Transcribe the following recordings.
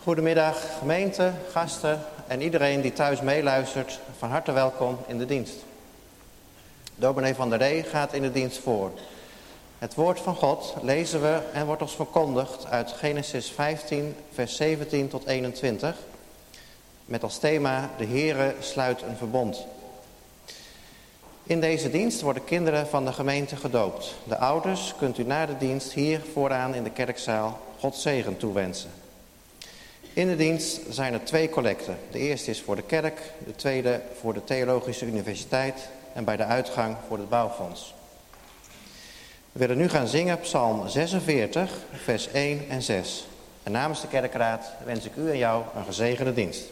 Goedemiddag gemeente, gasten en iedereen die thuis meeluistert. Van harte welkom in de dienst. Dominee van der Ree gaat in de dienst voor. Het woord van God lezen we en wordt ons verkondigd uit Genesis 15 vers 17 tot 21. Met als thema de Heere sluit een verbond. In deze dienst worden kinderen van de gemeente gedoopt. De ouders kunt u na de dienst hier vooraan in de kerkzaal Gods zegen toewensen. In de dienst zijn er 2 collecten. De eerste is voor de kerk, de tweede voor de Theologische Universiteit en bij de uitgang voor het bouwfonds. We willen nu gaan zingen Psalm 46, vers 1 en 6. En namens de kerkraad wens ik u en jou een gezegende dienst.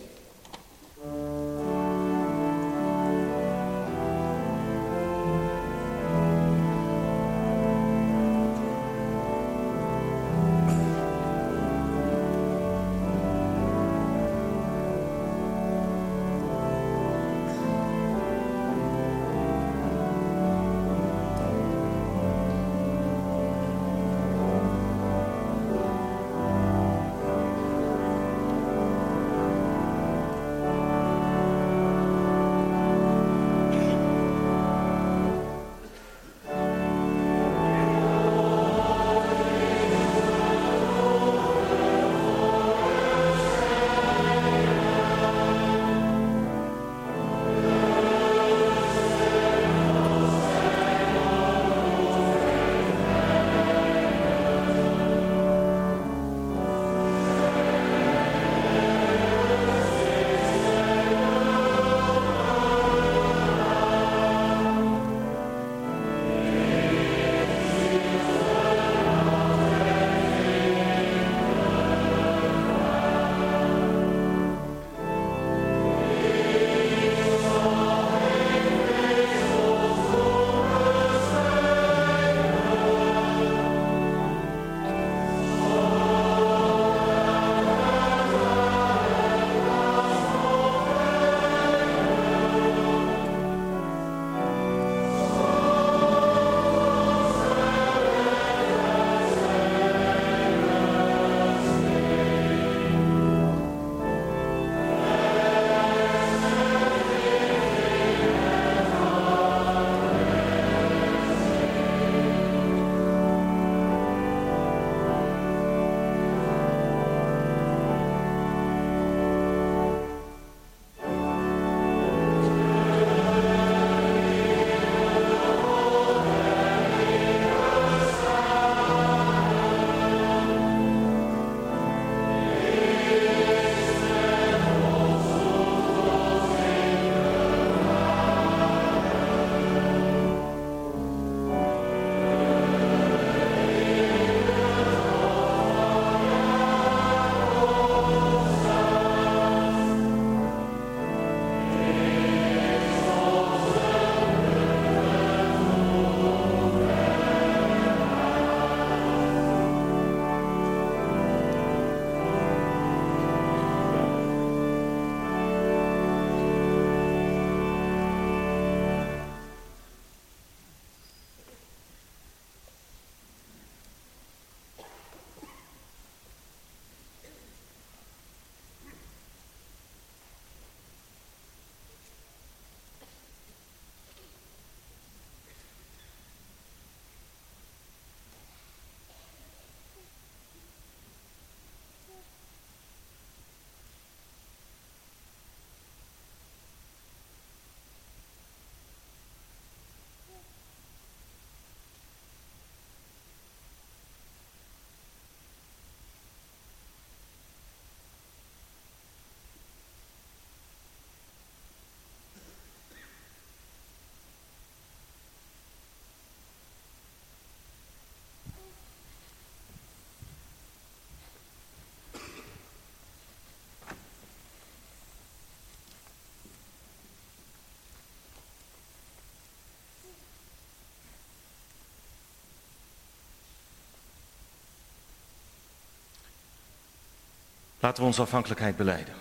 Laten we onze afhankelijkheid belijden.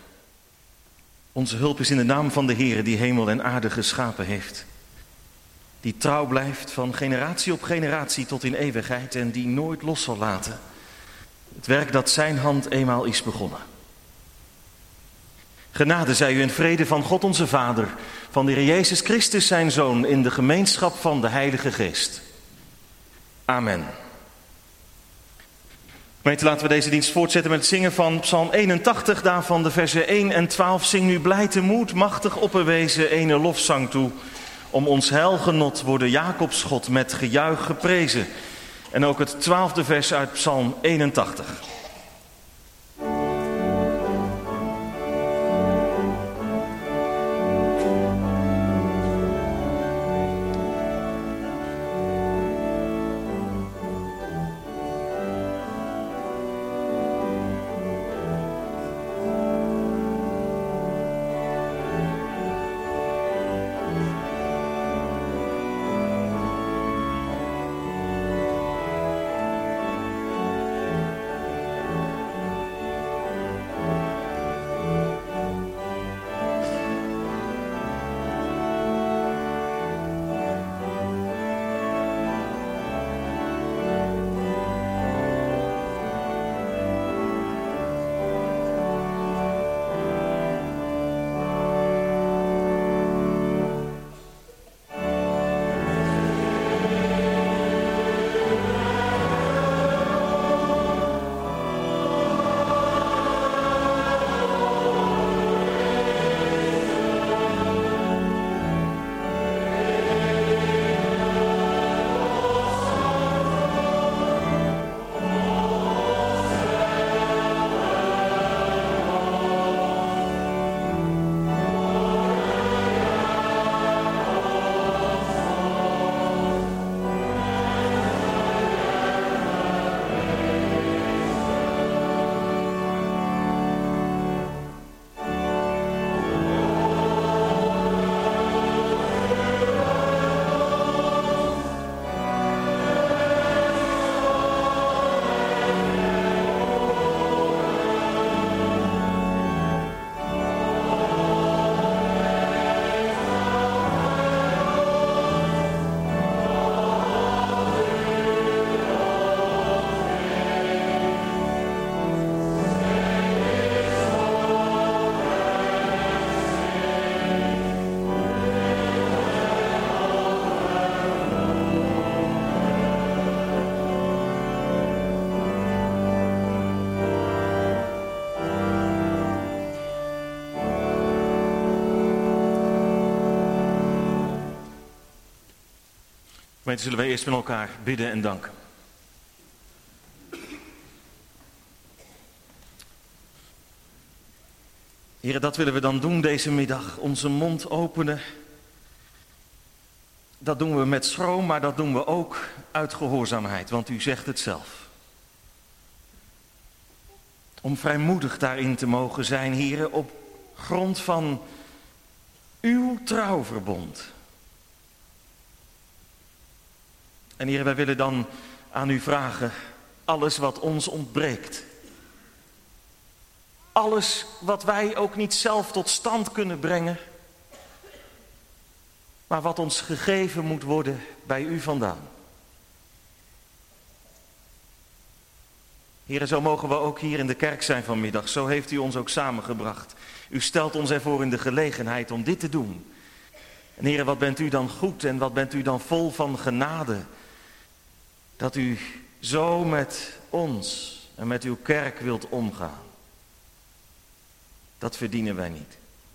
Onze hulp is in de naam van de Heere die hemel en aarde geschapen heeft. Die trouw blijft van generatie op generatie tot in eeuwigheid en die nooit los zal laten. Het werk dat zijn hand eenmaal is begonnen. Genade zij u en vrede van God onze Vader, van de Heer Jezus Christus zijn Zoon, in de gemeenschap van de Heilige Geest. Amen. Gemeente, laten we deze dienst voortzetten met het zingen van Psalm 81, daarvan de versen 1 en 12. Zing nu blij te moed, machtig opperwezen, ene lofzang toe. Om ons heilgenot worden Jacobs God met gejuich geprezen. En ook het 12e vers uit Psalm 81. Gemeente, zullen wij eerst met elkaar bidden en danken. Heere, dat willen we dan doen deze middag. Onze mond openen. Dat doen we met schroom, maar dat doen we ook uit gehoorzaamheid, want u zegt het zelf. Om vrijmoedig daarin te mogen zijn, Heere, op grond van uw trouwverbond. En Heere, wij willen dan aan u vragen, alles wat ons ontbreekt. Alles wat wij ook niet zelf tot stand kunnen brengen. Maar wat ons gegeven moet worden bij u vandaan. Heere, zo mogen we ook hier in de kerk zijn vanmiddag. Zo heeft u ons ook samengebracht. U stelt ons ervoor in de gelegenheid om dit te doen. En Heere, wat bent u dan goed en wat bent u dan vol van genade. Dat u zo met ons en met uw kerk wilt omgaan. Dat verdienen wij niet.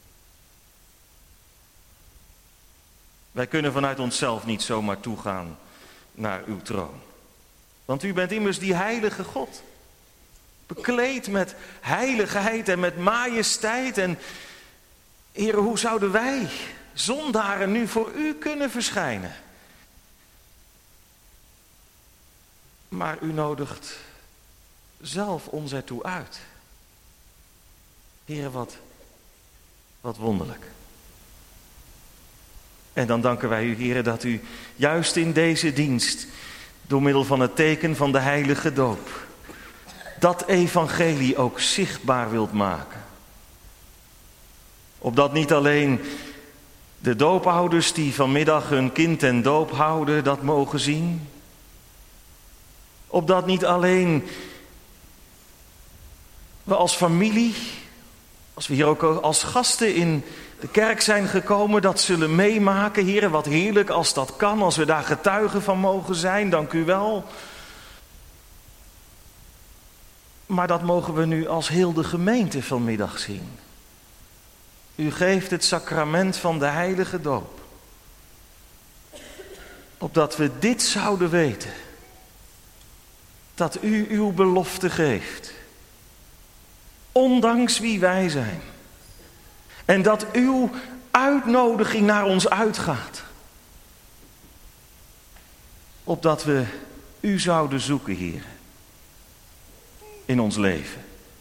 Wij kunnen vanuit onszelf niet zomaar toegaan naar uw troon. Want u bent immers die heilige God. Bekleed met heiligheid en met majesteit. En Heere, hoe zouden wij, zondaren, nu voor u kunnen verschijnen? Maar u nodigt zelf ons ertoe uit. Heere, wat wonderlijk. En dan danken wij u, Heere, dat u juist in deze dienst, door middel van het teken van de heilige doop, dat evangelie ook zichtbaar wilt maken. Opdat niet alleen de doopouders die vanmiddag hun kind ten doop houden, dat mogen zien. Opdat niet alleen we als familie Als we hier ook als gasten in de kerk zijn gekomen, dat zullen meemaken. Heere, wat heerlijk als dat kan, als we daar getuigen van mogen zijn. Dank u wel. Maar dat mogen we nu als heel de gemeente vanmiddag zien. U geeft het sacrament van de heilige doop. Opdat we dit zouden weten. Dat u uw belofte geeft. Ondanks wie wij zijn. En dat uw uitnodiging naar ons uitgaat. Opdat we u zouden zoeken, Heer. In ons leven.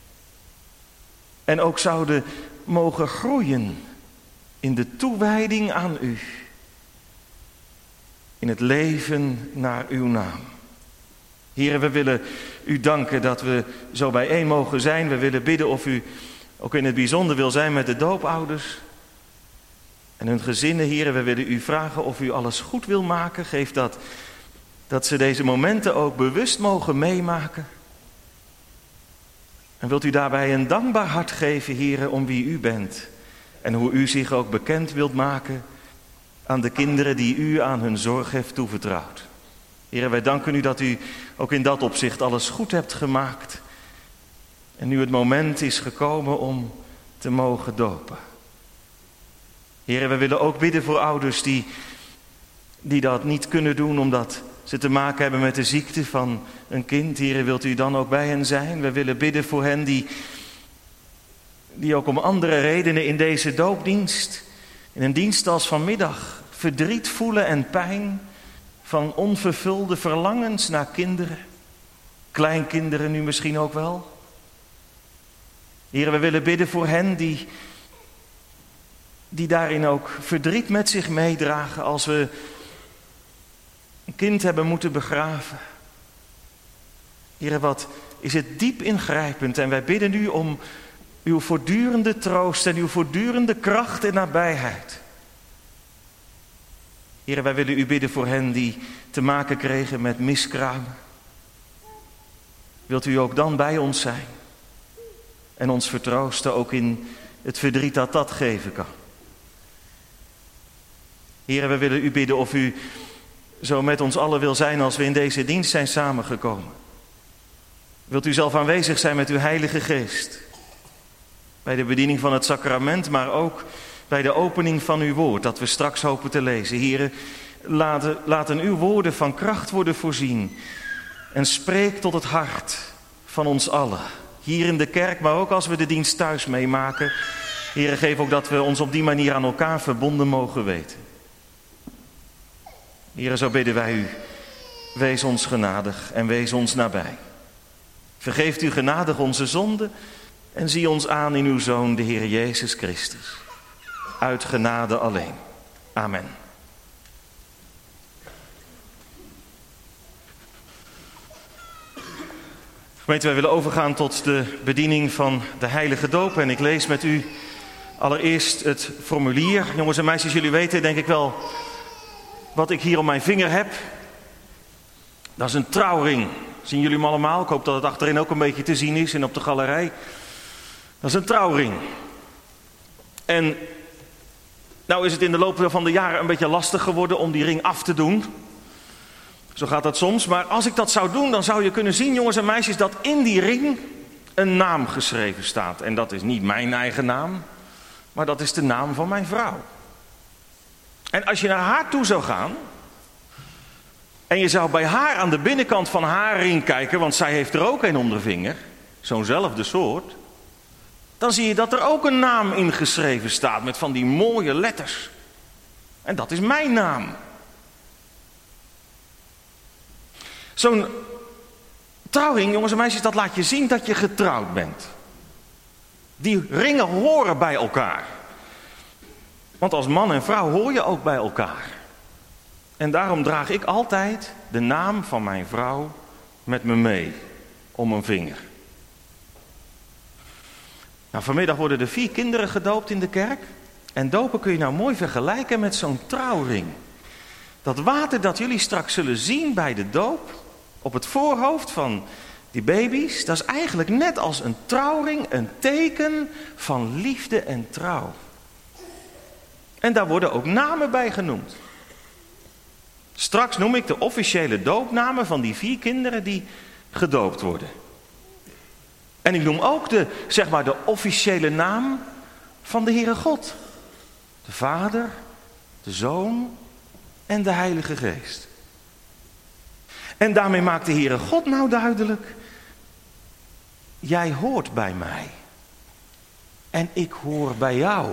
En ook zouden mogen groeien in de toewijding aan u. In het leven naar uw naam. Heren, we willen u danken dat we zo bijeen mogen zijn. We willen bidden of u ook in het bijzonder wil zijn met de doopouders. En hun gezinnen, heren, we willen u vragen of u alles goed wil maken. Geef dat ze deze momenten ook bewust mogen meemaken. En wilt u daarbij een dankbaar hart geven, heren, om wie u bent. En hoe u zich ook bekend wilt maken aan de kinderen die u aan hun zorg heeft toevertrouwd. Heren, wij danken u dat u ook in dat opzicht alles goed hebt gemaakt. En nu het moment is gekomen om te mogen dopen. Heren, we willen ook bidden voor ouders die dat niet kunnen doen omdat ze te maken hebben met de ziekte van een kind. Heren, wilt u dan ook bij hen zijn? We willen bidden voor hen die ook om andere redenen in deze doopdienst, in een dienst als vanmiddag, verdriet voelen en pijn van onvervulde verlangens naar kinderen. Kleinkinderen nu misschien ook wel. Heren, we willen bidden voor hen die daarin ook verdriet met zich meedragen als we een kind hebben moeten begraven. Heren, wat is het diep ingrijpend en wij bidden u om uw voortdurende troost en uw voortdurende kracht en nabijheid. Heren, wij willen u bidden voor hen die te maken kregen met miskramen. Wilt u ook dan bij ons zijn en ons vertroosten ook in het verdriet dat geven kan. Heren, we willen u bidden of u zo met ons allen wil zijn als we in deze dienst zijn samengekomen. Wilt u zelf aanwezig zijn met uw Heilige Geest. Bij de bediening van het sacrament, maar ook bij de opening van uw woord, dat we straks hopen te lezen. Heren, laten uw woorden van kracht worden voorzien. En spreek tot het hart van ons allen. Hier in de kerk, maar ook als we de dienst thuis meemaken. Heren, geef ook dat we ons op die manier aan elkaar verbonden mogen weten. Heren, zo bidden wij u. Wees ons genadig en wees ons nabij. Vergeeft u genadig onze zonden en zie ons aan in uw Zoon, de Heer Jezus Christus. Uit genade alleen. Amen. Gemeente, wij willen overgaan tot de bediening van de heilige doop. En ik lees met u allereerst het formulier. Jongens en meisjes, jullie weten denk ik wel wat ik hier op mijn vinger heb. Dat is een trouwring. Zien jullie hem allemaal? Ik hoop dat het achterin ook een beetje te zien is en op de galerij. Dat is een trouwring. En nou is het in de loop van de jaren een beetje lastig geworden om die ring af te doen. Zo gaat dat soms. Maar als ik dat zou doen, dan zou je kunnen zien, jongens en meisjes, dat in die ring een naam geschreven staat. En dat is niet mijn eigen naam, maar dat is de naam van mijn vrouw. En als je naar haar toe zou gaan en je zou bij haar aan de binnenkant van haar ring kijken, want zij heeft er ook een om de vinger, zo'nzelfde soort, dan zie je dat er ook een naam ingeschreven staat met van die mooie letters. En dat is mijn naam. Zo'n trouwring, jongens en meisjes, dat laat je zien dat je getrouwd bent. Die ringen horen bij elkaar. Want als man en vrouw hoor je ook bij elkaar. En daarom draag ik altijd de naam van mijn vrouw met me mee om mijn vinger. Nou, vanmiddag worden er 4 kinderen gedoopt in de kerk. En dopen kun je nou mooi vergelijken met zo'n trouwring. Dat water dat jullie straks zullen zien bij de doop, op het voorhoofd van Die baby's, dat is eigenlijk net als een trouwring, een teken van liefde en trouw. En daar worden ook namen bij genoemd. Straks noem ik de officiële doopnamen van die 4 kinderen die gedoopt worden. En ik noem ook de officiële naam van de Heere God. De Vader, de Zoon en de Heilige Geest. En daarmee maakt de Heere God nou duidelijk: jij hoort bij mij. En ik hoor bij jou.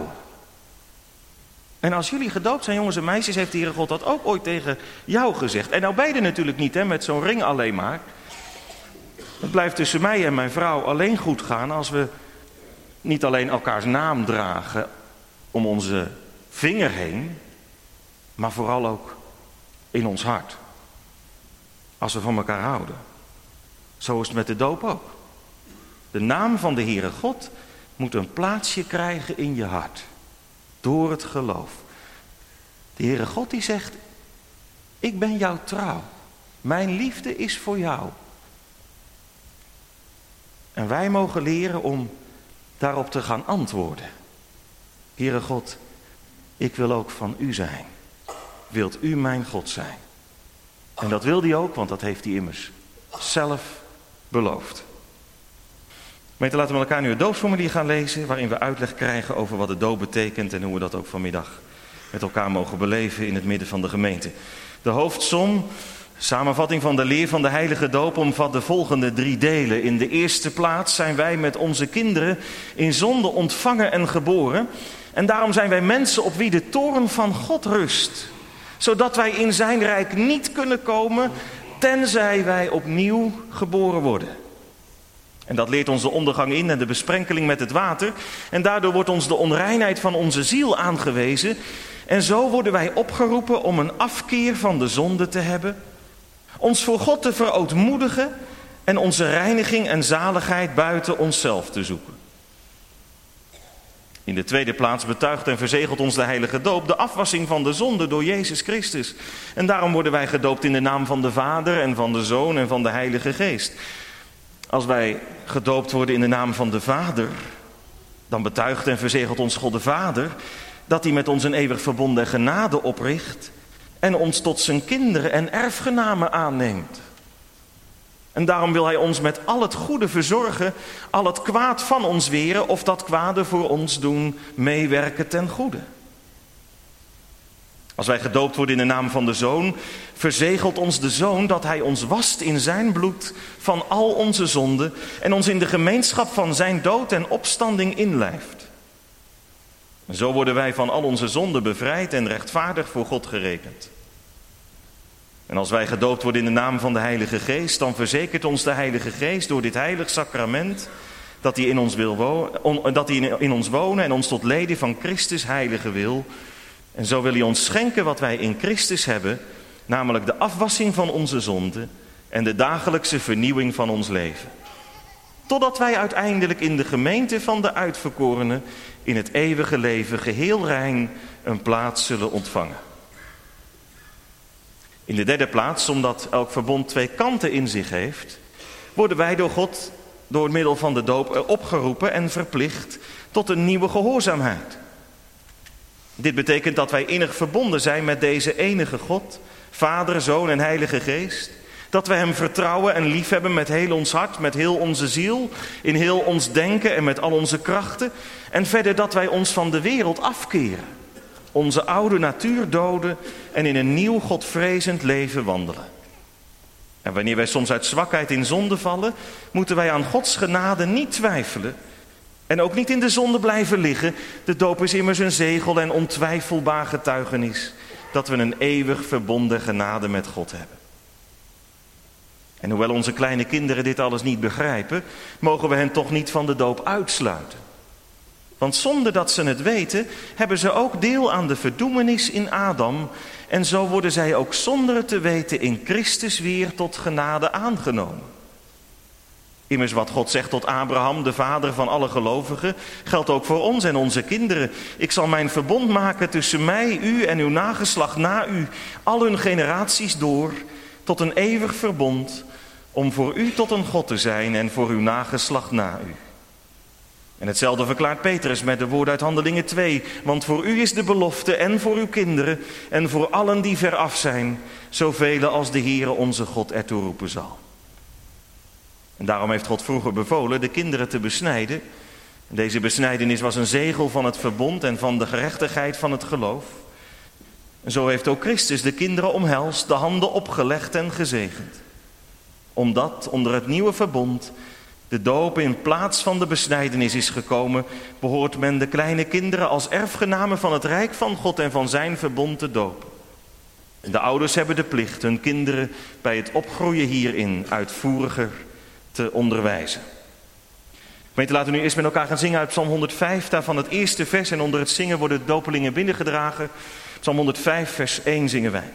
En als jullie gedoopt zijn, jongens en meisjes, heeft de Heere God dat ook ooit tegen jou gezegd. En nou beide natuurlijk niet, hè, met zo'n ring alleen maar. Het blijft tussen mij en mijn vrouw alleen goed gaan als we niet alleen elkaars naam dragen om onze vinger heen, maar vooral ook in ons hart. Als we van elkaar houden. Zo is het met de doop ook. De naam van de Heere God moet een plaatsje krijgen in je hart. Door het geloof. De Heere God die zegt: ik ben jou trouw. Mijn liefde is voor jou. En wij mogen leren om daarop te gaan antwoorden. Heere God, ik wil ook van u zijn. Wilt u mijn God zijn? En dat wil hij ook, want dat heeft hij immers zelf beloofd. Gemeente, laten we met elkaar nu het doopsformulier gaan lezen, waarin we uitleg krijgen over wat de doop betekent en hoe we dat ook vanmiddag met elkaar mogen beleven in het midden van de gemeente. De hoofdsom, samenvatting van de leer van de heilige doop, omvat de volgende 3 delen. In de eerste plaats zijn wij met onze kinderen in zonde ontvangen en geboren. En daarom zijn wij mensen op wie de toorn van God rust. Zodat wij in zijn rijk niet kunnen komen, tenzij wij opnieuw geboren worden. En dat leert onze ondergang in en de besprenkeling met het water. En daardoor wordt ons de onreinheid van onze ziel aangewezen. En zo worden wij opgeroepen om een afkeer van de zonde te hebben. Ons voor God te verootmoedigen en onze reiniging en zaligheid buiten onszelf te zoeken. In de tweede plaats betuigt en verzegelt ons de heilige doop de afwassing van de zonde door Jezus Christus. En daarom worden wij gedoopt in de naam van de Vader en van de Zoon en van de Heilige Geest. Als wij gedoopt worden in de naam van de Vader, dan betuigt en verzegelt ons God de Vader dat hij met ons een eeuwig verbond en genade opricht en ons tot zijn kinderen en erfgenamen aanneemt. En daarom wil hij ons met al het goede verzorgen, al het kwaad van ons weren of dat kwade voor ons doen meewerken ten goede. Als wij gedoopt worden in de naam van de Zoon, verzegelt ons de Zoon dat hij ons wast in zijn bloed van al onze zonden en ons in de gemeenschap van zijn dood en opstanding inlijft. En zo worden wij van al onze zonden bevrijd en rechtvaardig voor God gerekend. En als wij gedoopt worden in de naam van de Heilige Geest, dan verzekert ons de Heilige Geest door dit heilig sacrament dat hij in ons wonen en ons tot leden van Christus heilige wil. En zo wil hij ons schenken wat wij in Christus hebben, namelijk de afwassing van onze zonden en de dagelijkse vernieuwing van ons leven. Totdat wij uiteindelijk in de gemeente van de uitverkorenen in het eeuwige leven geheel rein een plaats zullen ontvangen. In de derde plaats, omdat elk verbond 2 kanten in zich heeft, worden wij door God door middel van de doop opgeroepen en verplicht tot een nieuwe gehoorzaamheid. Dit betekent dat wij innig verbonden zijn met deze enige God, Vader, Zoon en Heilige Geest. Dat we hem vertrouwen en liefhebben met heel ons hart, met heel onze ziel, in heel ons denken en met al onze krachten. En verder dat wij ons van de wereld afkeren, onze oude natuur doden en in een nieuw godvrezend leven wandelen. En wanneer wij soms uit zwakheid in zonde vallen, moeten wij aan Gods genade niet twijfelen en ook niet in de zonde blijven liggen. De doop is immers een zegel en ontwijfelbaar getuigenis dat we een eeuwig verbonden genade met God hebben. En hoewel onze kleine kinderen dit alles niet begrijpen, mogen we hen toch niet van de doop uitsluiten. Want zonder dat ze het weten, hebben ze ook deel aan de verdoemenis in Adam. En zo worden zij ook zonder het te weten in Christus weer tot genade aangenomen. Immers wat God zegt tot Abraham, de vader van alle gelovigen, geldt ook voor ons en onze kinderen. Ik zal mijn verbond maken tussen mij, u en uw nageslacht na u, al hun generaties door, tot een eeuwig verbond, om voor u tot een God te zijn en voor uw nageslacht na u. En hetzelfde verklaart Petrus met de woorden uit Handelingen 2. Want voor u is de belofte en voor uw kinderen en voor allen die veraf zijn, zoveel als de Heere onze God ertoe roepen zal. En daarom heeft God vroeger bevolen de kinderen te besnijden. Deze besnijdenis was een zegel van het verbond en van de gerechtigheid van het geloof. En zo heeft ook Christus de kinderen omhelst, de handen opgelegd en gezegend. Omdat onder het nieuwe verbond de doop in plaats van de besnijdenis is gekomen, behoort men de kleine kinderen als erfgenamen van het rijk van God en van zijn verbond te dopen. De ouders hebben de plicht hun kinderen bij het opgroeien hierin uitvoeriger te onderwijzen. Gemeente, laten we nu eerst met elkaar gaan zingen uit Psalm 105, daarvan het eerste vers. En onder het zingen worden de dopelingen binnengedragen. Psalm 105, vers 1 zingen wij.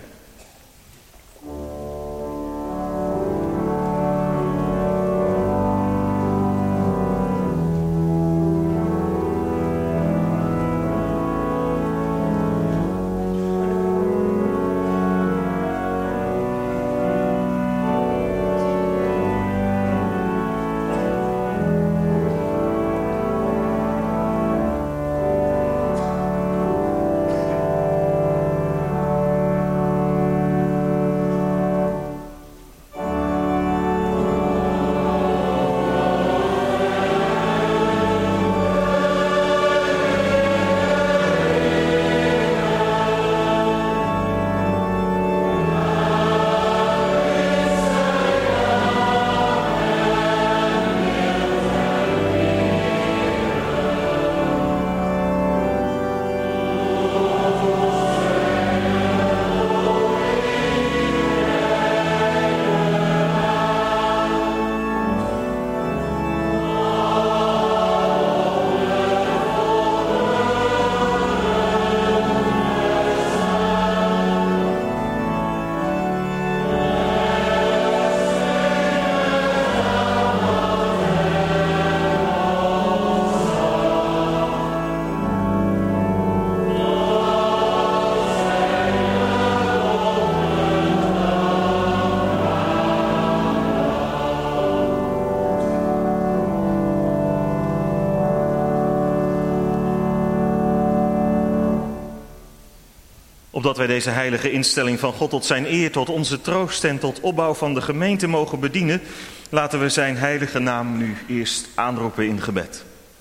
Opdat wij deze heilige instelling van God tot zijn eer, tot onze troost en tot opbouw van de gemeente mogen bedienen, laten we zijn heilige naam nu eerst aanroepen in gebed.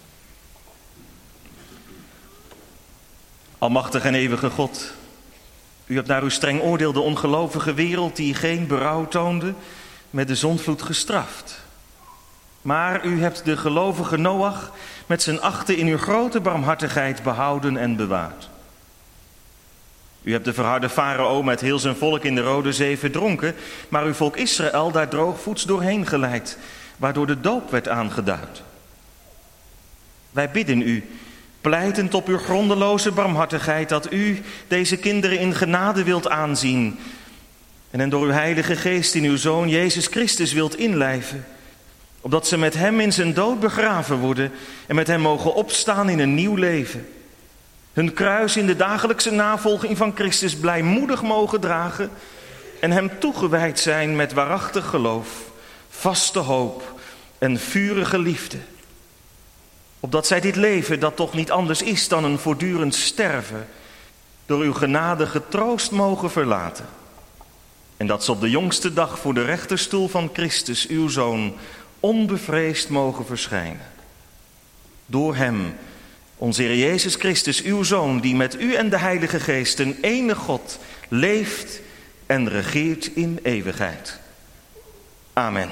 Almachtige en eeuwige God, u hebt naar uw streng oordeel de ongelovige wereld die geen berouw toonde met de zondvloed gestraft. Maar u hebt de gelovige Noach met zijn 8 in uw grote barmhartigheid behouden en bewaard. U hebt de verharde Farao met heel zijn volk in de Rode Zee verdronken, maar uw volk Israël daar droogvoets doorheen geleid, waardoor de doop werd aangeduid. Wij bidden u, pleitend op uw grondeloze barmhartigheid, dat u deze kinderen in genade wilt aanzien en hen door uw heilige geest in uw Zoon Jezus Christus wilt inlijven, opdat ze met hem in zijn dood begraven worden en met hem mogen opstaan in een nieuw leven. Hun kruis in de dagelijkse navolging van Christus blijmoedig mogen dragen en hem toegewijd zijn met waarachtig geloof, vaste hoop en vurige liefde. Opdat zij dit leven, dat toch niet anders is dan een voortdurend sterven, door uw genade getroost mogen verlaten. En dat ze op de jongste dag voor de rechterstoel van Christus, uw Zoon, onbevreesd mogen verschijnen. Door hem, onze Heer Jezus Christus, uw Zoon, die met u en de Heilige Geest, een enige God, leeft en regeert in eeuwigheid. Amen.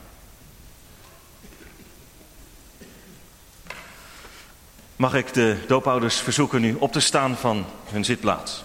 Mag ik de doopouders verzoeken nu op te staan van hun zitplaats.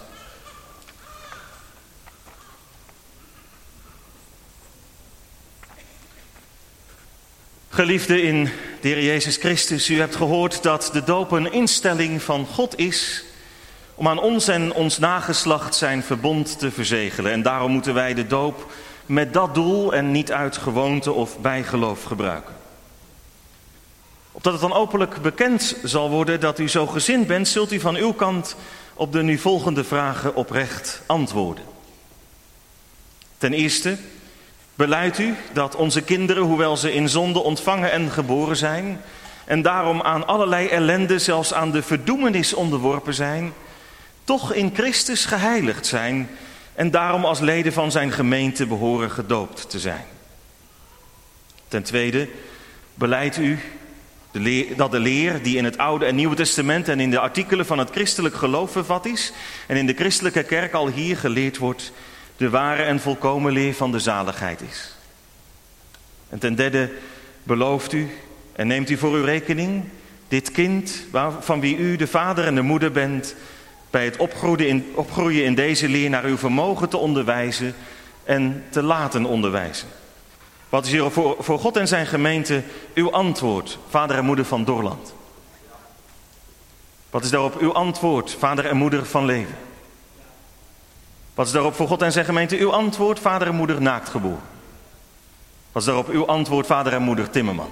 Geliefden in de Heer Jezus Christus, u hebt gehoord dat de doop een instelling van God is om aan ons en ons nageslacht zijn verbond te verzegelen. En daarom moeten wij de doop met dat doel en niet uit gewoonte of bijgeloof gebruiken. Opdat het dan openlijk bekend zal worden dat u zo gezind bent, zult u van uw kant op de nu volgende vragen oprecht antwoorden. Ten eerste, Belijdt u dat onze kinderen, hoewel ze in zonde ontvangen en geboren zijn, en daarom aan allerlei ellende, zelfs aan de verdoemenis onderworpen zijn, toch in Christus geheiligd zijn en daarom als leden van zijn gemeente behoren gedoopt te zijn? Ten tweede, belijdt u dat de leer die in het Oude en Nieuwe Testament en in de artikelen van het christelijk geloof vervat is en in de christelijke kerk al hier geleerd wordt, de ware en volkomen leer van de zaligheid is? En ten derde, belooft u en neemt u voor uw rekening dit kind, van wie u de vader en de moeder bent, bij het opgroeien in deze leer naar uw vermogen te onderwijzen en te laten onderwijzen? Wat is hier voor God en zijn gemeente uw antwoord, vader en moeder van Dorland? Wat is daarop uw antwoord, vader en moeder van Leven? Wat is daarop voor God en zijn gemeente uw antwoord, vader en moeder Naaktgeboren? Wat is daarop uw antwoord, vader en moeder Timmerman?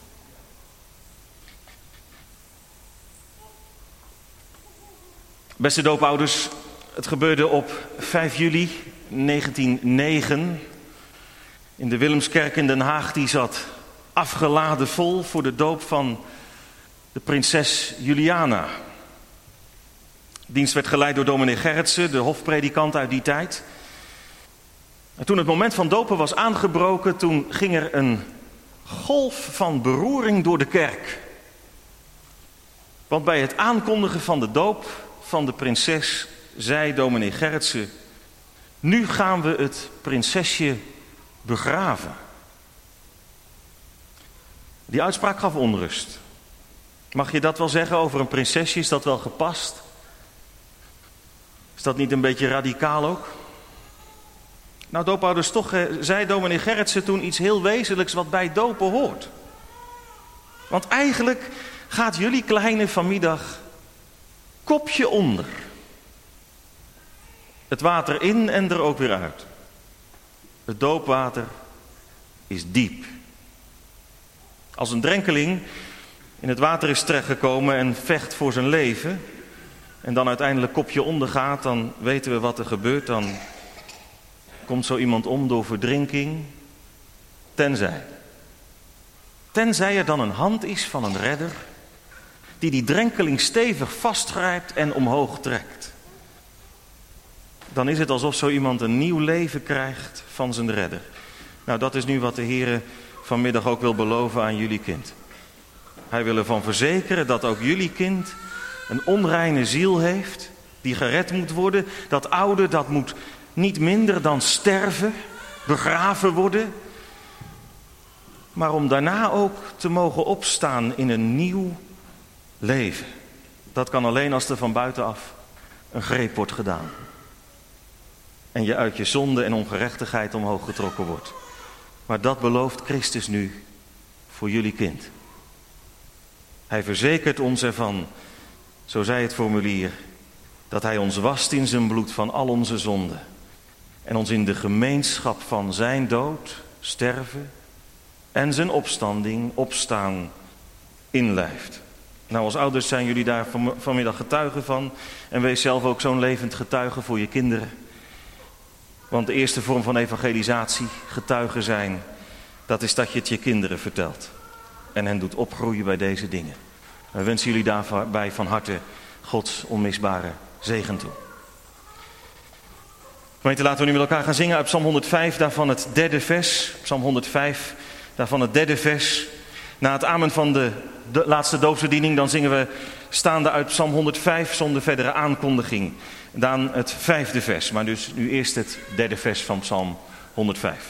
Beste doopouders, het gebeurde op 5 juli 1909... in de Willemskerk in Den Haag. Die zat afgeladen vol voor de doop van de prinses Juliana. De dienst werd geleid door dominee Gerritsen, de hofpredikant uit die tijd. En toen het moment van dopen was aangebroken, toen ging er een golf van beroering door de kerk. Want bij het aankondigen van de doop van de prinses zei dominee Gerritsen: nu gaan we het prinsesje begraven. Die uitspraak gaf onrust. Mag je dat wel zeggen over een prinsesje? Is dat wel gepast? Is dat niet een beetje radicaal ook? Nou, doopouders, toch zei dominee Gerritsen toen iets heel wezenlijks wat bij dopen hoort. Want eigenlijk gaat jullie kleine vanmiddag kopje onder. Het water in en er ook weer uit. Het doopwater is diep. Als een drenkeling in het water is terechtgekomen en vecht voor zijn leven, en dan uiteindelijk kopje onder gaat, dan weten we wat er gebeurt. Dan komt zo iemand om door verdrinking. Tenzij er dan een hand is van een redder die drenkeling stevig vastgrijpt en omhoog trekt. Dan is het alsof zo iemand een nieuw leven krijgt van zijn redder. Nou, dat is nu wat de Heer vanmiddag ook wil beloven aan jullie kind. Hij wil ervan verzekeren dat ook jullie kind een onreine ziel heeft, die gered moet worden. Dat oude, dat moet niet minder dan sterven, begraven worden. Maar om daarna ook te mogen opstaan in een nieuw leven. Dat kan alleen als er van buitenaf een greep wordt gedaan. En je uit je zonde en ongerechtigheid omhoog getrokken wordt. Maar dat belooft Christus nu voor jullie kind. Hij verzekert ons ervan, zo zei het formulier, dat hij ons wast in zijn bloed van al onze zonden. En ons in de gemeenschap van zijn dood, sterven en zijn opstaan inlijft. Nou, als ouders zijn jullie daar vanmiddag getuigen van. En wees zelf ook zo'n levend getuige voor je kinderen. Want de eerste vorm van evangelisatie, getuigen zijn, dat is dat je het je kinderen vertelt. En hen doet opgroeien bij deze dingen. We wensen jullie daarbij van harte Gods onmisbare zegen toe. Gemeente, laten we nu met elkaar gaan zingen uit Psalm 105, daarvan het 3e vers. Psalm 105, daarvan het 3e vers. Na het amen van de laatste doopsbediening, dan zingen we staande uit Psalm 105 zonder verdere aankondiging. Dan het 5e vers, maar dus nu eerst het 3e vers van Psalm 105.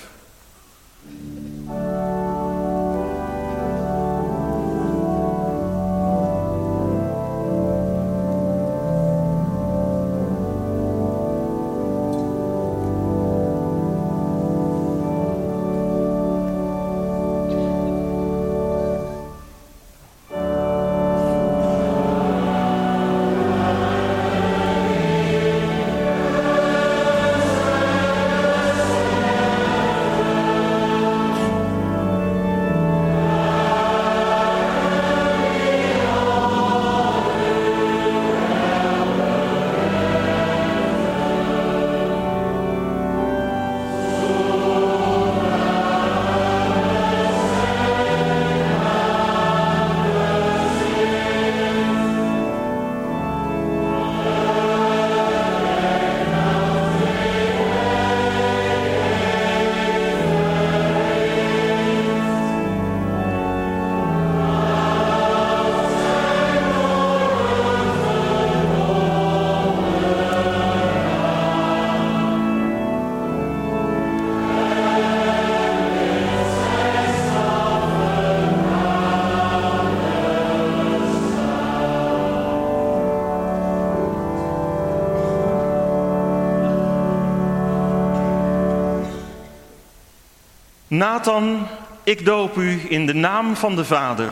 Nathan, ik doop u in de naam van de Vader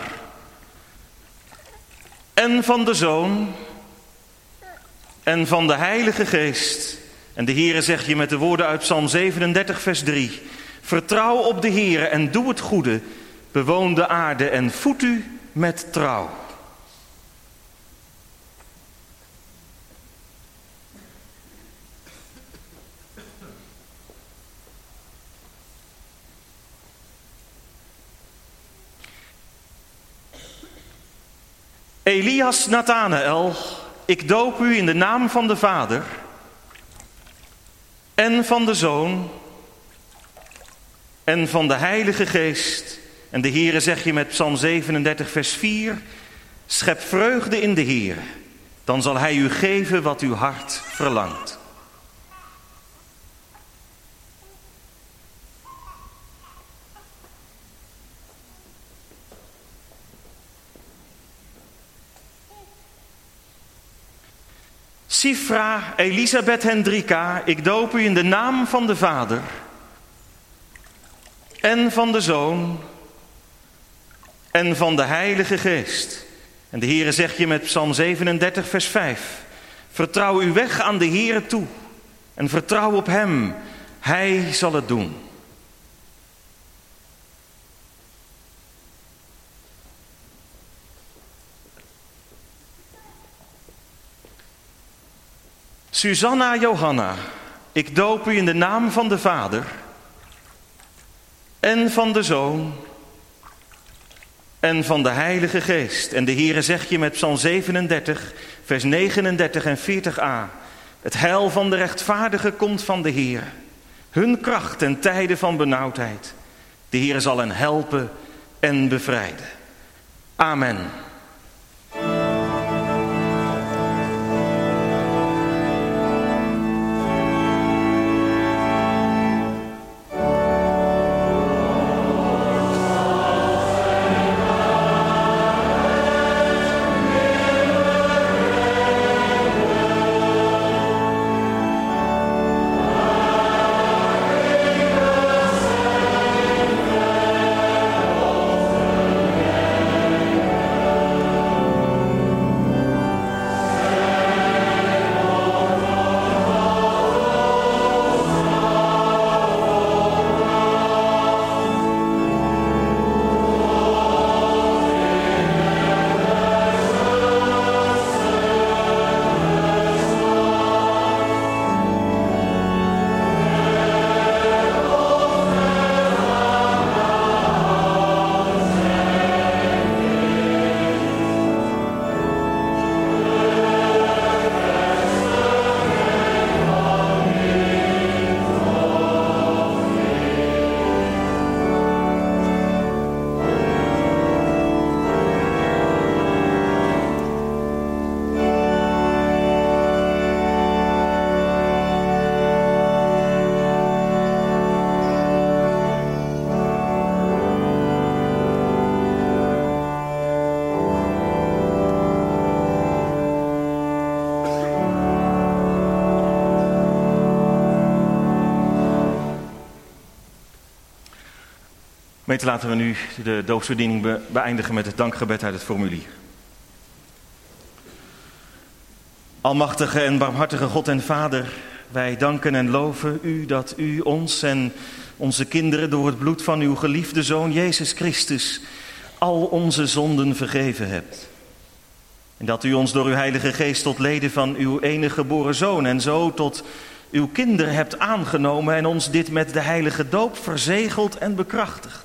en van de Zoon en van de Heilige Geest. En de Heere zegt je met de woorden uit Psalm 37 vers 3. Vertrouw op de Heere en doe het goede. Bewoon de aarde en voed u met trouw. Elias Nathanael, ik doop u in de naam van de Vader en van de Zoon en van de Heilige Geest. En de Heere zegt je met Psalm 37 vers 4. Schep vreugde in de Heere, dan zal Hij u geven wat uw hart verlangt. Sifra Elisabeth Hendrika, ik doop u in de naam van de Vader en van de Zoon en van de Heilige Geest. En de Heere zegt je met Psalm 37 vers 5. Vertrouw uw weg aan de Heere toe en vertrouw op Hem. Hij zal het doen. Susanna Johanna, ik doop u in de naam van de Vader en van de Zoon en van de Heilige Geest. En de Heere zegt je met Psalm 37, vers 39 en 40a. Het heil van de rechtvaardigen komt van de Heere. Hun kracht ten tijde van benauwdheid. De Heere zal hen helpen en bevrijden. Amen. Gemeente, laten we nu de doopsbediening beëindigen met het dankgebed uit het formulier. Almachtige en barmhartige God en Vader, wij danken en loven u dat u ons en onze kinderen door het bloed van uw geliefde Zoon Jezus Christus al onze zonden vergeven hebt. En dat u ons door uw Heilige Geest tot leden van uw enige geboren Zoon en zo tot uw kinderen hebt aangenomen en ons dit met de heilige doop verzegeld en bekrachtigt.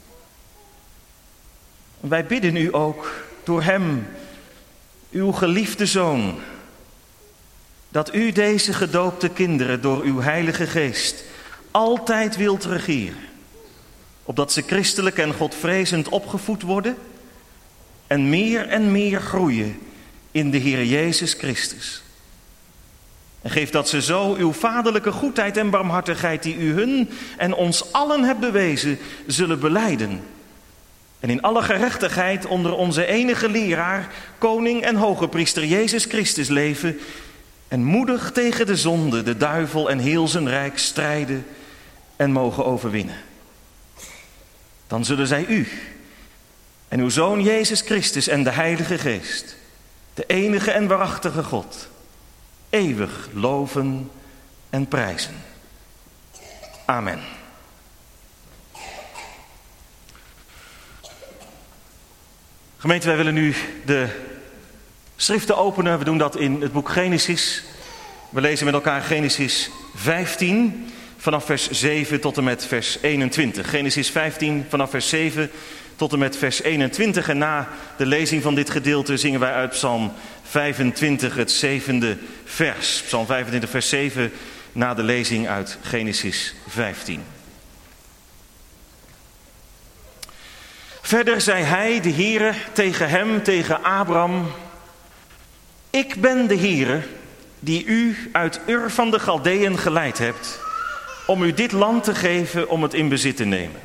Wij bidden u ook door hem, uw geliefde Zoon, dat u deze gedoopte kinderen door uw Heilige Geest altijd wilt regeren, opdat ze christelijk en godvrezend opgevoed worden en meer groeien in de Heer Jezus Christus. En geef dat ze zo uw vaderlijke goedheid en barmhartigheid die u hun en ons allen hebt bewezen, zullen belijden. En in alle gerechtigheid onder onze enige leraar, koning en hoge priester Jezus Christus leven en moedig tegen de zonde, de duivel en heel zijn rijk strijden en mogen overwinnen. dan zullen zij u en uw Zoon Jezus Christus en de Heilige Geest, de enige en waarachtige God, eeuwig loven en prijzen. Amen. Gemeente, wij willen nu de schriften openen. We doen dat in het boek Genesis. We lezen met elkaar Genesis 15 vanaf vers 7 tot en met vers 21. Genesis 15 vanaf vers 7 tot en met vers 21. En na de lezing van dit gedeelte zingen wij uit Psalm 25 het 7e vers. Psalm 25 vers 7 na de lezing uit Genesis 15. Verder zei hij, de Heere, tegen hem, tegen Abram: Ik ben de Heere die u uit Ur van de Galdeën geleid hebt, om u dit land te geven om het in bezit te nemen.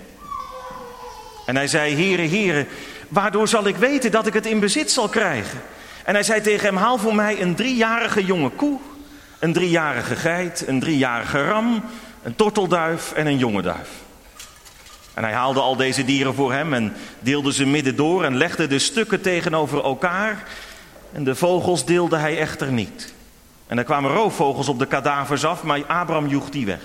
En hij zei, Heere, Heere, waardoor zal ik weten dat ik het in bezit zal krijgen? En hij zei tegen hem, haal voor mij een 3-jarige jonge koe, een 3-jarige geit, een 3-jarige ram, een tortelduif en een jonge duif. En hij haalde al deze dieren voor hem en deelde ze midden door en legde de stukken tegenover elkaar. En de vogels deelde hij echter niet. En er kwamen roofvogels op de kadavers af, maar Abram joeg die weg.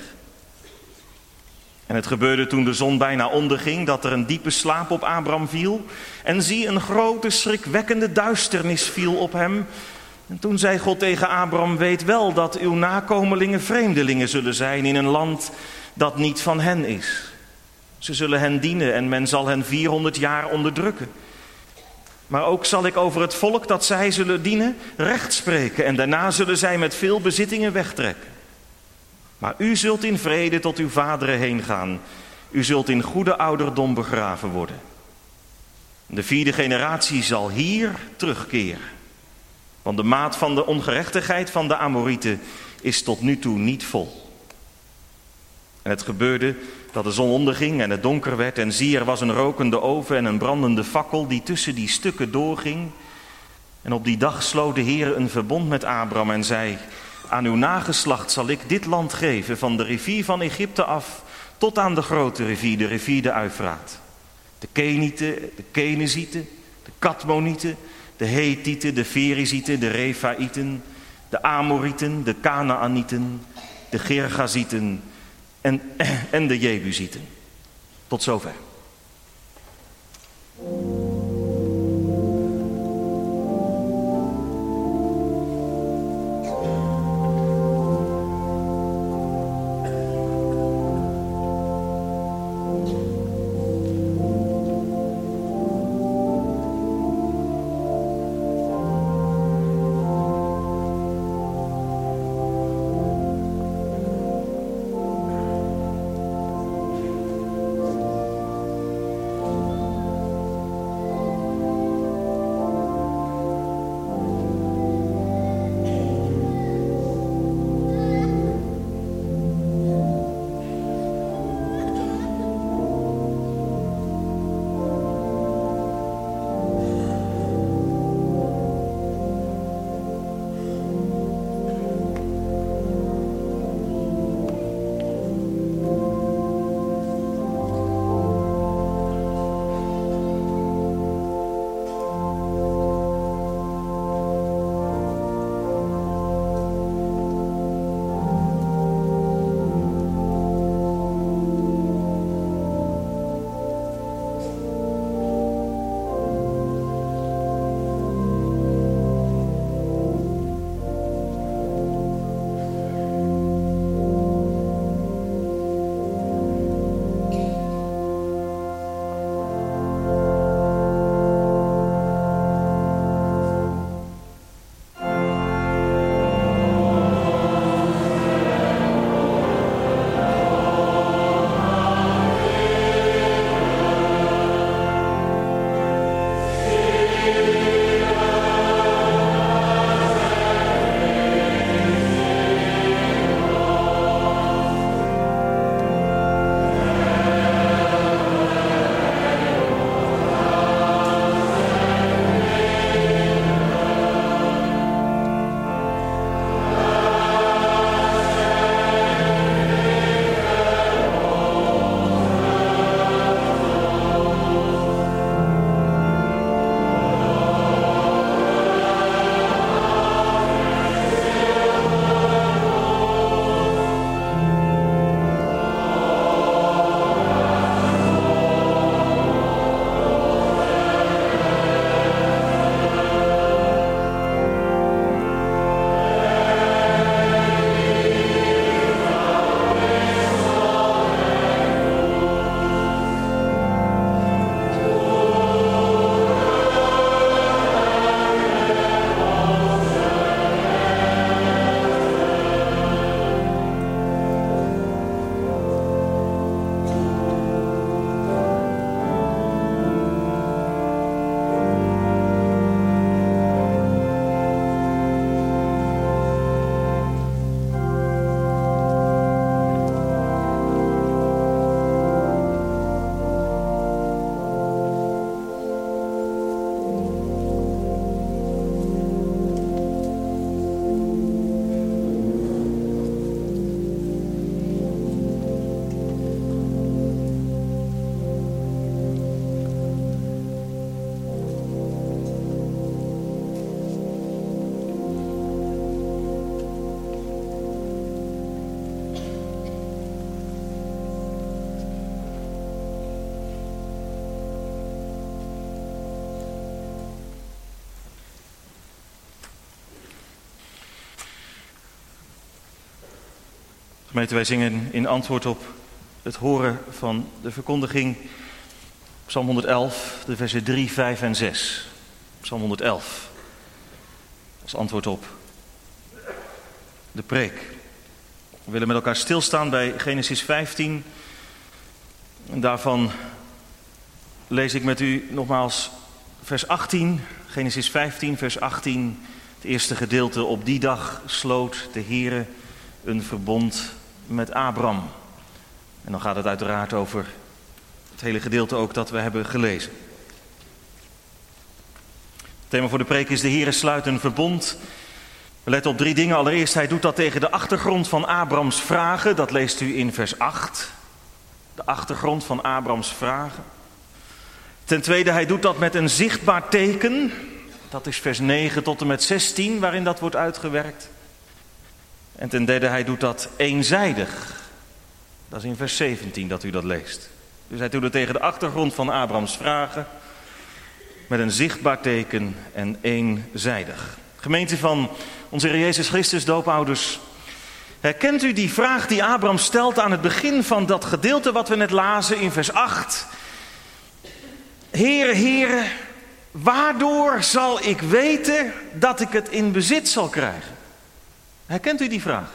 En het gebeurde toen de zon bijna onderging, dat er een diepe slaap op Abram viel. En zie, een grote schrikwekkende duisternis viel op hem. En toen zei God tegen Abram, weet wel dat uw nakomelingen vreemdelingen zullen zijn in een land dat niet van hen is. Ze zullen hen dienen en men zal hen 400 jaar onderdrukken. Maar ook zal ik over het volk dat zij zullen dienen recht spreken. En daarna zullen zij met veel bezittingen wegtrekken. Maar u zult in vrede tot uw vaderen heen gaan. U zult in goede ouderdom begraven worden. De 4e generatie zal hier terugkeren. Want de maat van de ongerechtigheid van de Amorieten is tot nu toe niet vol. En het gebeurde dat de zon onderging en het donker werd. En zie, er was een rokende oven en een brandende fakkel die tussen die stukken doorging. En op die dag sloot de Heer een verbond met Abram en zei, aan uw nageslacht zal ik dit land geven, van de rivier van Egypte af tot aan de grote rivier, de rivier de Uifraat. De Kenieten, de Kenezieten, de Kadmonieten, de Hethieten, de Ferizieten, de Refaïten, de Amorieten, de Kanaanieten, de Gergazieten en de Jebusieten. Tot zover. Gemeente, wij zingen in antwoord op het horen van de verkondiging Psalm 111, de versen 3, 5 en 6. Psalm 111, als antwoord op de preek. We willen met elkaar stilstaan bij Genesis 15. En daarvan lees ik met u nogmaals vers 18. Genesis 15, vers 18. Het eerste gedeelte. Op die dag sloot de Heere een verbond met Abram. En dan gaat het uiteraard over het hele gedeelte ook dat we hebben gelezen. Het thema voor de preek is: de Heere sluit een verbond. We letten op 3 dingen. Allereerst, hij doet dat tegen de achtergrond van Abrams vragen. Dat leest u in vers 8. De achtergrond van Abrams vragen. Ten tweede, hij doet dat met een zichtbaar teken. Dat is vers 9 tot en met 16, waarin dat wordt uitgewerkt. En ten derde, hij doet dat eenzijdig. Dat is in vers 17 dat u dat leest. Dus hij doet het tegen de achtergrond van Abrams vragen. Met een zichtbaar teken en eenzijdig. Gemeente van onze Heer Jezus Christus, doopouders. Herkent u die vraag die Abram stelt aan het begin van dat gedeelte wat we net lazen in vers 8? Heere, Heere, waardoor zal ik weten dat ik het in bezit zal krijgen? Herkent u die vraag?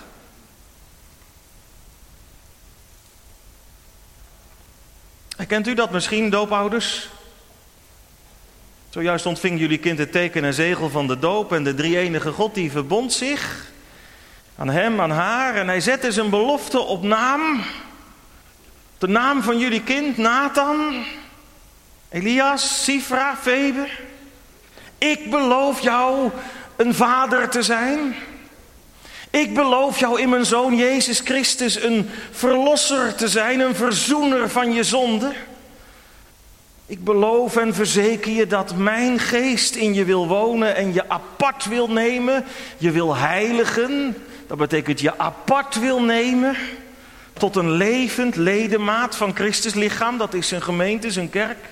Herkent u dat misschien, doopouders? Zojuist ontving jullie kind het teken en zegel van de doop en de drie-enige God die verbond zich aan hem, aan haar, en hij zette zijn belofte op naam. De naam van jullie kind, Nathan, Elias, Sifra, Febe. Ik beloof jou een vader te zijn. Ik beloof jou in mijn zoon Jezus Christus een verlosser te zijn, een verzoener van je zonde. Ik beloof en verzeker je dat mijn geest in je wil wonen en je apart wil nemen. Je wil heiligen, dat betekent je apart wil nemen tot een levend ledemaat van Christus lichaam. Dat is zijn gemeente, zijn kerk.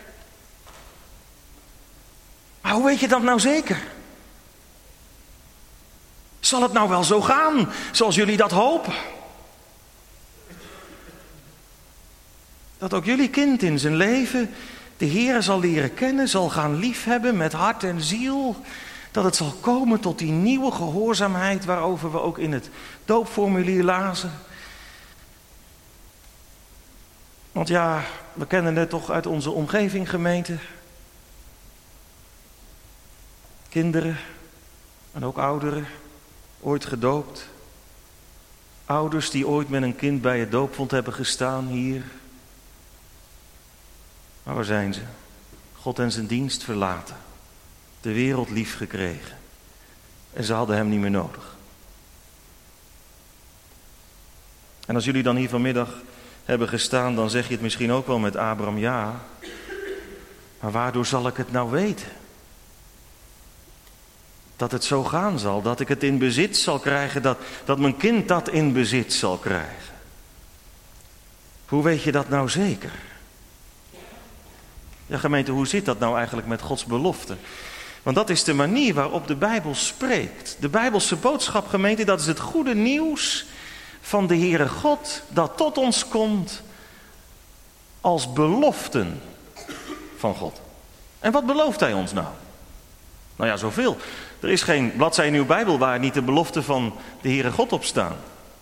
Maar hoe weet je dat nou zeker? Zal het nou wel zo gaan zoals jullie dat hopen? Dat ook jullie kind in zijn leven de Heere zal leren kennen, zal gaan liefhebben met hart en ziel. Dat het zal komen tot die nieuwe gehoorzaamheid waarover we ook in het doopformulier lazen. Want ja, we kennen het toch uit onze omgeving, gemeente. Kinderen en ook ouderen, ooit gedoopt. Ouders die ooit met een kind bij het doopvont hebben gestaan hier. Maar waar zijn ze? God en zijn dienst verlaten. De wereld lief gekregen. En ze hadden hem niet meer nodig. En als jullie dan hier vanmiddag hebben gestaan, dan zeg je het misschien ook wel met Abram, ja. Maar waardoor zal ik het nou weten? Dat het zo gaan zal, dat ik het in bezit zal krijgen, dat mijn kind dat in bezit zal krijgen. Hoe weet je dat nou zeker? Ja, gemeente, hoe zit dat nou eigenlijk met Gods belofte? Want dat is de manier waarop de Bijbel spreekt. De Bijbelse boodschap, gemeente, dat is het goede nieuws van de Heere God dat tot ons komt als beloften van God. En wat belooft hij ons nou? Nou ja, zoveel. Er is geen bladzij in uw Bijbel waar niet de beloften van de Heere God op staan.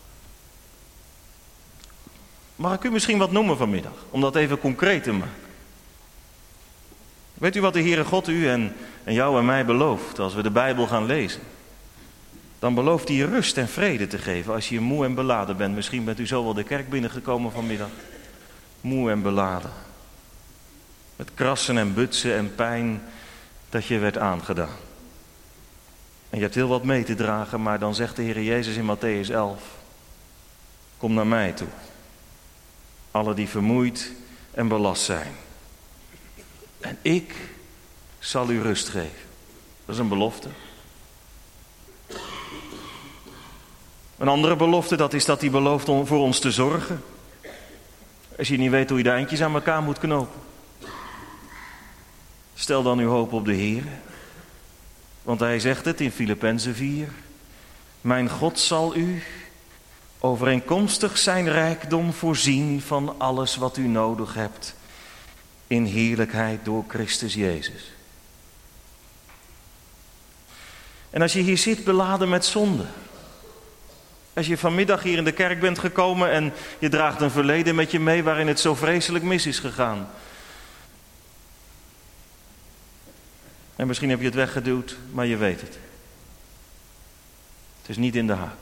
Mag ik u misschien wat noemen vanmiddag, om dat even concreet te maken? Weet u wat de Heere God u en jou en mij belooft als we de Bijbel gaan lezen? Dan belooft hij rust en vrede te geven als je moe en beladen bent. Misschien bent u zo wel de kerk binnengekomen vanmiddag. Moe en beladen. Met krassen en butsen en pijn dat je werd aangedaan. En je hebt heel wat mee te dragen, maar dan zegt de Heer Jezus in Mattheüs 11. Kom naar mij toe. Alle die vermoeid en belast zijn. En ik zal u rust geven. Dat is een belofte. Een andere belofte, dat is dat hij belooft om voor ons te zorgen. Als je niet weet hoe je de eindjes aan elkaar moet knopen. Stel dan uw hoop op de Heer. Want hij zegt het in Filippenzen 4. Mijn God zal u overeenkomstig zijn rijkdom voorzien van alles wat u nodig hebt in heerlijkheid door Christus Jezus. En als je hier zit beladen met zonde, als je vanmiddag hier in de kerk bent gekomen en je draagt een verleden met je mee waarin het zo vreselijk mis is gegaan. En misschien heb je het weggeduwd, maar je weet het. Het is niet in de haak.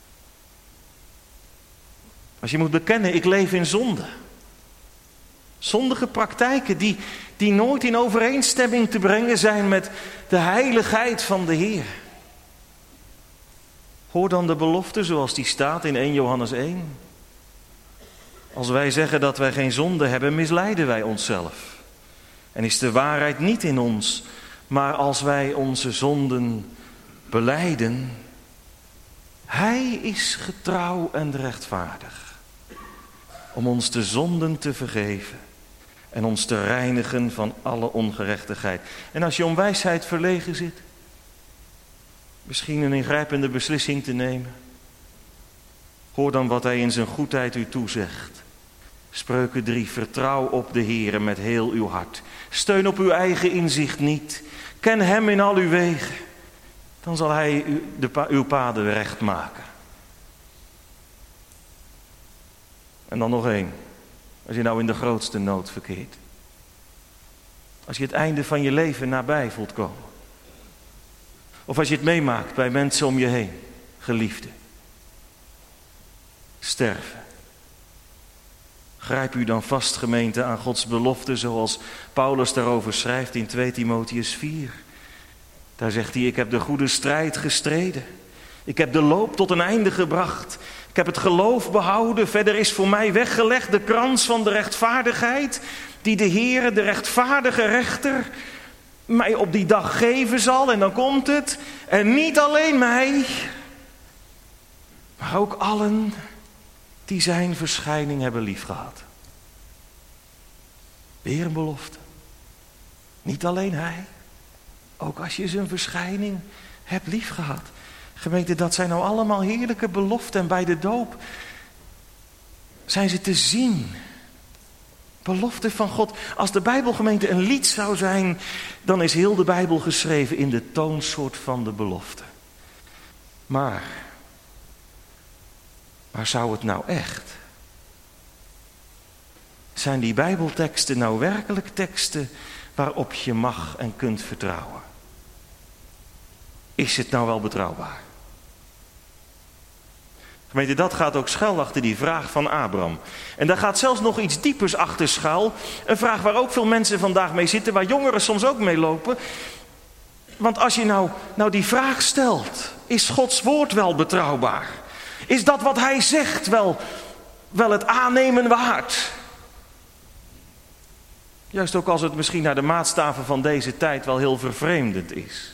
Als je moet bekennen, ik leef in zonde. Zondige praktijken die nooit in overeenstemming te brengen zijn met de heiligheid van de Heer. Hoor dan de belofte zoals die staat in 1 Johannes 1. Als wij zeggen dat wij geen zonde hebben, misleiden wij onszelf. En is de waarheid niet in ons, maar als wij onze zonden belijden, Hij is getrouw en rechtvaardig om ons de zonden te vergeven en ons te reinigen van alle ongerechtigheid. En als je om wijsheid verlegen zit, misschien een ingrijpende beslissing te nemen, hoor dan wat Hij in zijn goedheid u toezegt. Spreuken 3, vertrouw op de Heere met heel uw hart. Steun op uw eigen inzicht niet. Ken Hem in al uw wegen. Dan zal Hij uw paden recht maken. En dan nog één. Als je nou in de grootste nood verkeert. Als je het einde van je leven nabij voelt komen. Of als je het meemaakt bij mensen om je heen. Geliefden. Sterven. Grijp u dan vast, gemeente, aan Gods belofte zoals Paulus daarover schrijft in 2 Timotheüs 4. Daar zegt hij, ik heb de goede strijd gestreden. Ik heb de loop tot een einde gebracht. Ik heb het geloof behouden. Verder is voor mij weggelegd de krans van de rechtvaardigheid, die de Heere, de rechtvaardige rechter, mij op die dag geven zal. En dan komt het. En niet alleen mij, maar ook allen die zijn verschijning hebben liefgehad. Weer een belofte. Niet alleen hij, ook als je zijn verschijning hebt liefgehad. Gemeente, dat zijn nou allemaal heerlijke beloften. En bij de doop zijn ze te zien. Beloften van God. Als de Bijbelgemeente een lied zou zijn, dan is heel de Bijbel geschreven in de toonsoort van de belofte. Maar zou het nou echt? Zijn die Bijbelteksten nou werkelijk teksten waarop je mag en kunt vertrouwen? Is het nou wel betrouwbaar? Gemeente, dat gaat ook schuil achter die vraag van Abraham. En daar gaat zelfs nog iets diepers achter schuil. Een vraag waar ook veel mensen vandaag mee zitten, waar jongeren soms ook mee lopen. Want als je nou die vraag stelt, is Gods woord wel betrouwbaar? Is dat wat Hij zegt wel het aannemen waard? Juist ook als het misschien naar de maatstaven van deze tijd wel heel vervreemdend is.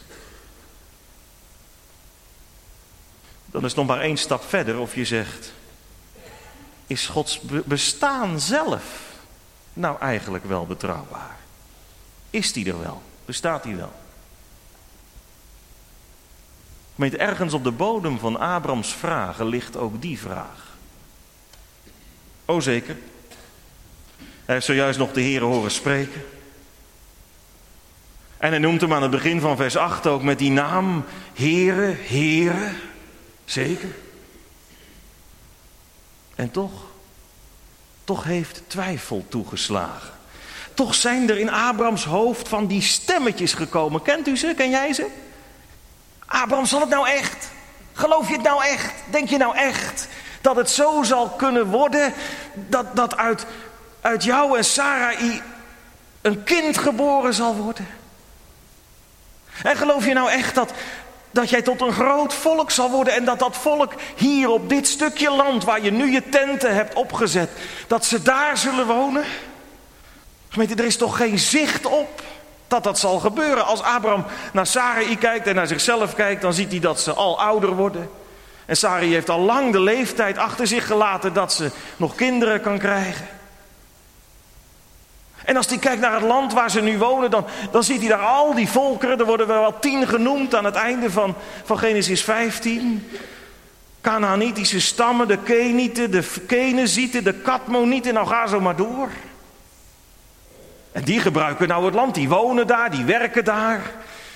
Dan is het nog maar 1 stap verder of je zegt, is Gods bestaan zelf nou eigenlijk wel betrouwbaar? Is die er wel? Bestaat die wel? Gemeente, ergens op de bodem van Abrahams vragen ligt ook die vraag. O zeker. Hij heeft zojuist nog de Heere horen spreken. En hij noemt hem aan het begin van vers 8 ook met die naam Heere, Heere. Zeker. En toch heeft twijfel toegeslagen. Toch zijn er in Abrahams hoofd van die stemmetjes gekomen. Kent u ze? Ken jij ze? Abraham, zal het nou echt? Geloof je het nou echt? Denk je nou echt dat het zo zal kunnen worden dat uit jou en Sarai een kind geboren zal worden? En geloof je nou echt dat jij tot een groot volk zal worden en dat volk hier op dit stukje land waar je nu je tenten hebt opgezet, dat ze daar zullen wonen? Gemeente, er is toch geen zicht op dat zal gebeuren. Als Abraham naar Sarai kijkt en naar zichzelf kijkt, dan ziet hij dat ze al ouder worden. En Sarai heeft al lang de leeftijd achter zich gelaten dat ze nog kinderen kan krijgen. En als hij kijkt naar het land waar ze nu wonen, dan ziet hij daar al die volkeren. Er worden wel 10 genoemd aan het einde van Genesis 15. Kanaanitische stammen, de Kenieten, de Kenezieten, de Kadmonieten, nou ga zo maar door. En die gebruiken nou het land, die wonen daar, die werken daar.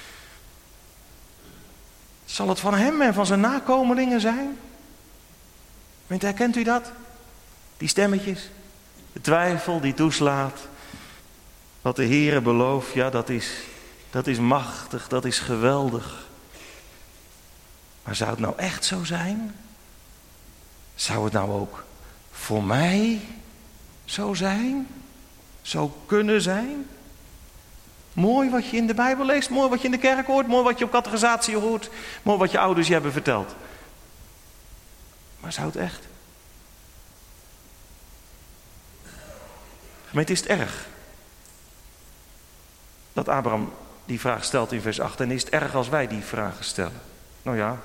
Zal het van hem en van zijn nakomelingen zijn? Herkent u dat? Die stemmetjes, de twijfel die toeslaat. Wat de Heere belooft, ja, dat is machtig, dat is geweldig. Maar zou het nou echt zo zijn? Zou het nou ook voor mij zo zijn? Zo kunnen zijn? Mooi wat je in de Bijbel leest, mooi wat je in de kerk hoort, mooi wat je op catechisatie hoort, mooi wat je ouders je hebben verteld. Maar zou het echt? Gemeente, is het erg dat Abraham die vraag stelt in vers 8? En is het erg als wij die vragen stellen? Nou ja,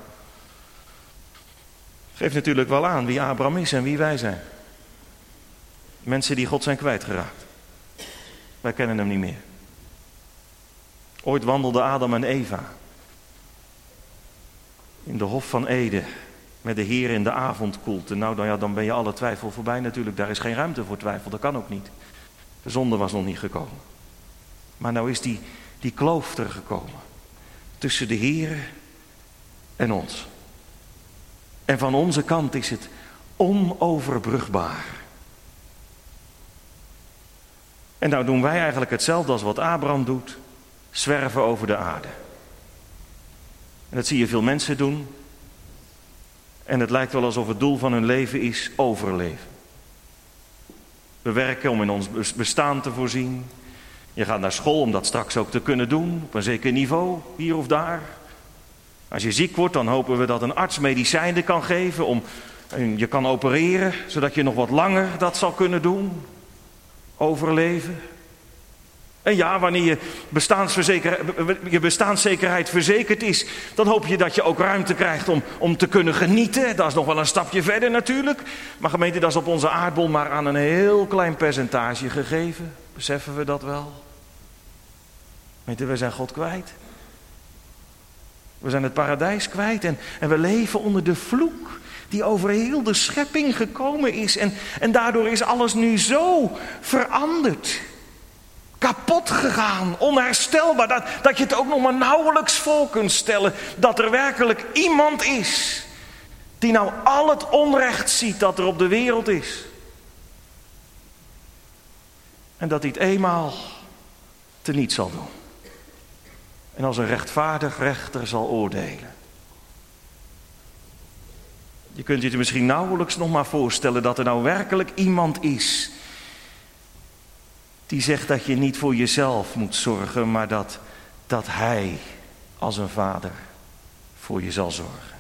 geeft natuurlijk wel aan wie Abraham is en wie wij zijn. Mensen die God zijn kwijtgeraakt. Wij kennen hem niet meer. Ooit wandelden Adam en Eva in de hof van Eden met de Heer in de avondkoelte. Nou ja, dan ben je alle twijfel voorbij natuurlijk. Daar is geen ruimte voor twijfel, dat kan ook niet. De zonde was nog niet gekomen. Maar nou is die kloof er gekomen. Tussen de Heer en ons. En van onze kant is het onoverbrugbaar. En nou doen wij eigenlijk hetzelfde als wat Abraham doet. Zwerven over de aarde. En dat zie je veel mensen doen. En het lijkt wel alsof het doel van hun leven is overleven. We werken om in ons bestaan te voorzien. Je gaat naar school om dat straks ook te kunnen doen. Op een zeker niveau, hier of daar. Als je ziek wordt, dan hopen we dat een arts medicijnen kan geven. Je kan opereren, zodat je nog wat langer dat zal kunnen doen. Overleven. En ja, wanneer je bestaanszekerheid verzekerd is, dan hoop je dat je ook ruimte krijgt om te kunnen genieten. Dat is nog wel een stapje verder natuurlijk. Maar gemeente, dat is op onze aardbol maar aan een heel klein percentage gegeven. Beseffen we dat wel? Gemeente, we zijn God kwijt. We zijn het paradijs kwijt en we leven onder de vloek die over heel de schepping gekomen is. En daardoor is alles nu zo veranderd. Kapot gegaan, onherstelbaar, dat je het ook nog maar nauwelijks voor kunt stellen dat er werkelijk iemand is die nou al het onrecht ziet dat er op de wereld is. En dat hij het eenmaal teniet zal doen. En als een rechtvaardig rechter zal oordelen. Je kunt je het misschien nauwelijks nog maar voorstellen dat er nou werkelijk iemand is die zegt dat je niet voor jezelf moet zorgen, maar dat hij als een vader voor je zal zorgen.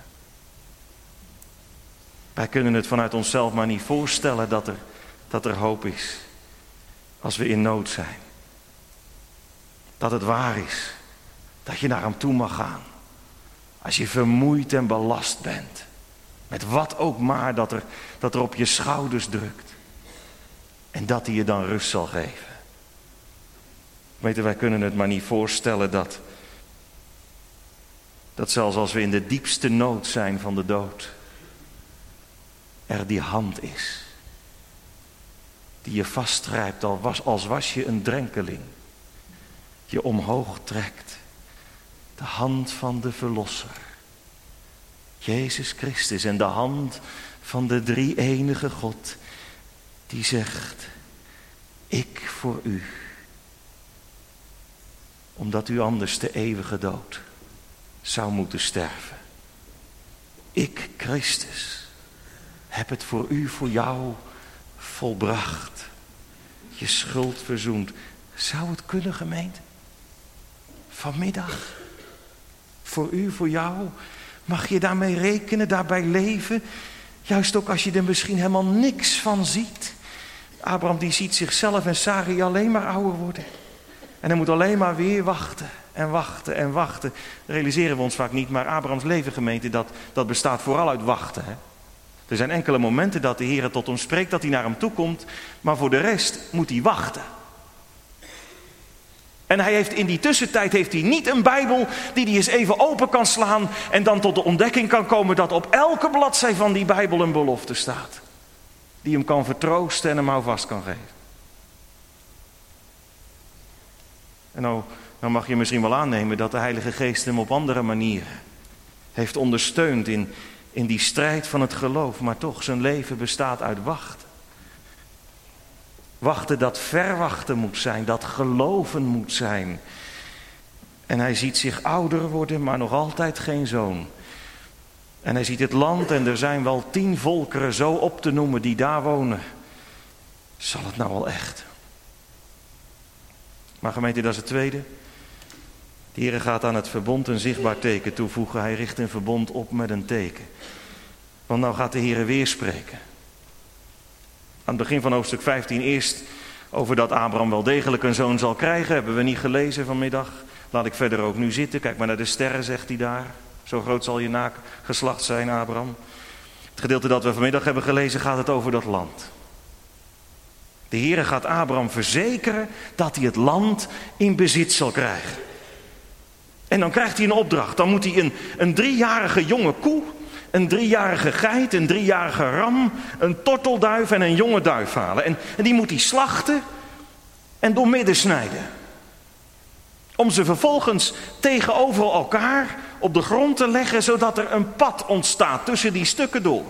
Wij kunnen het vanuit onszelf maar niet voorstellen dat er hoop is als we in nood zijn. Dat het waar is dat je naar hem toe mag gaan. Als je vermoeid en belast bent. Met wat ook maar dat er op je schouders drukt. En dat hij je dan rust zal geven. Weet je, wij kunnen het maar niet voorstellen dat zelfs als we in de diepste nood zijn van de dood, er die hand is. Die je vastgrijpt als was je een drenkeling. Je omhoog trekt. De hand van de Verlosser. Jezus Christus en de hand van de drie-enige God. Die zegt, ik voor u. Omdat u anders de eeuwige dood zou moeten sterven. Ik, Christus, heb het voor u, voor jou volbracht. Je schuld verzoend. Zou het kunnen, gemeente? Vanmiddag. Voor u, voor jou. Mag je daarmee rekenen, daarbij leven? Juist ook als je er misschien helemaal niks van ziet. Abraham die ziet zichzelf en Sarai alleen maar ouder worden. En hij moet alleen maar weer wachten en wachten en wachten. Dat realiseren we ons vaak niet, maar Abrahams leven, gemeente, dat bestaat vooral uit wachten. Hè? Er zijn enkele momenten dat de Heer tot hem spreekt, dat hij naar hem toe komt. Maar voor de rest moet hij wachten. En hij heeft in die tussentijd niet een Bijbel die hij eens even open kan slaan en dan tot de ontdekking kan komen dat op elke bladzij van die Bijbel een belofte staat. Die hem kan vertroosten en hem houvast kan geven. En nou mag je misschien wel aannemen dat de Heilige Geest hem op andere manieren heeft ondersteund in die strijd van het geloof. Maar toch, zijn leven bestaat uit wachten. Wachten dat verwachten moet zijn, dat geloven moet zijn. En hij ziet zich ouder worden, maar nog altijd geen zoon. En hij ziet het land en er zijn wel 10 volkeren zo op te noemen die daar wonen. Zal het nou wel echt? Maar gemeente, dat is het tweede. De Heer gaat aan het verbond een zichtbaar teken toevoegen. Hij richt een verbond op met een teken. Want nou gaat de Heer weer spreken. Aan het begin van hoofdstuk 15 eerst over dat Abraham wel degelijk een zoon zal krijgen. Hebben we niet gelezen vanmiddag. Laat ik verder ook nu zitten. Kijk maar naar de sterren, zegt hij daar. Zo groot zal je nageslacht zijn, Abraham. Het gedeelte dat we vanmiddag hebben gelezen gaat het over dat land. De Heer gaat Abraham verzekeren dat hij het land in bezit zal krijgen. En dan krijgt hij een opdracht. Dan moet hij een 3-jarige jonge koe, een 3-jarige geit, een 3-jarige ram, een tortelduif en een jonge duif halen. En die moet hij slachten en doormidden snijden. Om ze vervolgens tegenover elkaar op de grond te leggen, zodat er een pad ontstaat tussen die stukken door.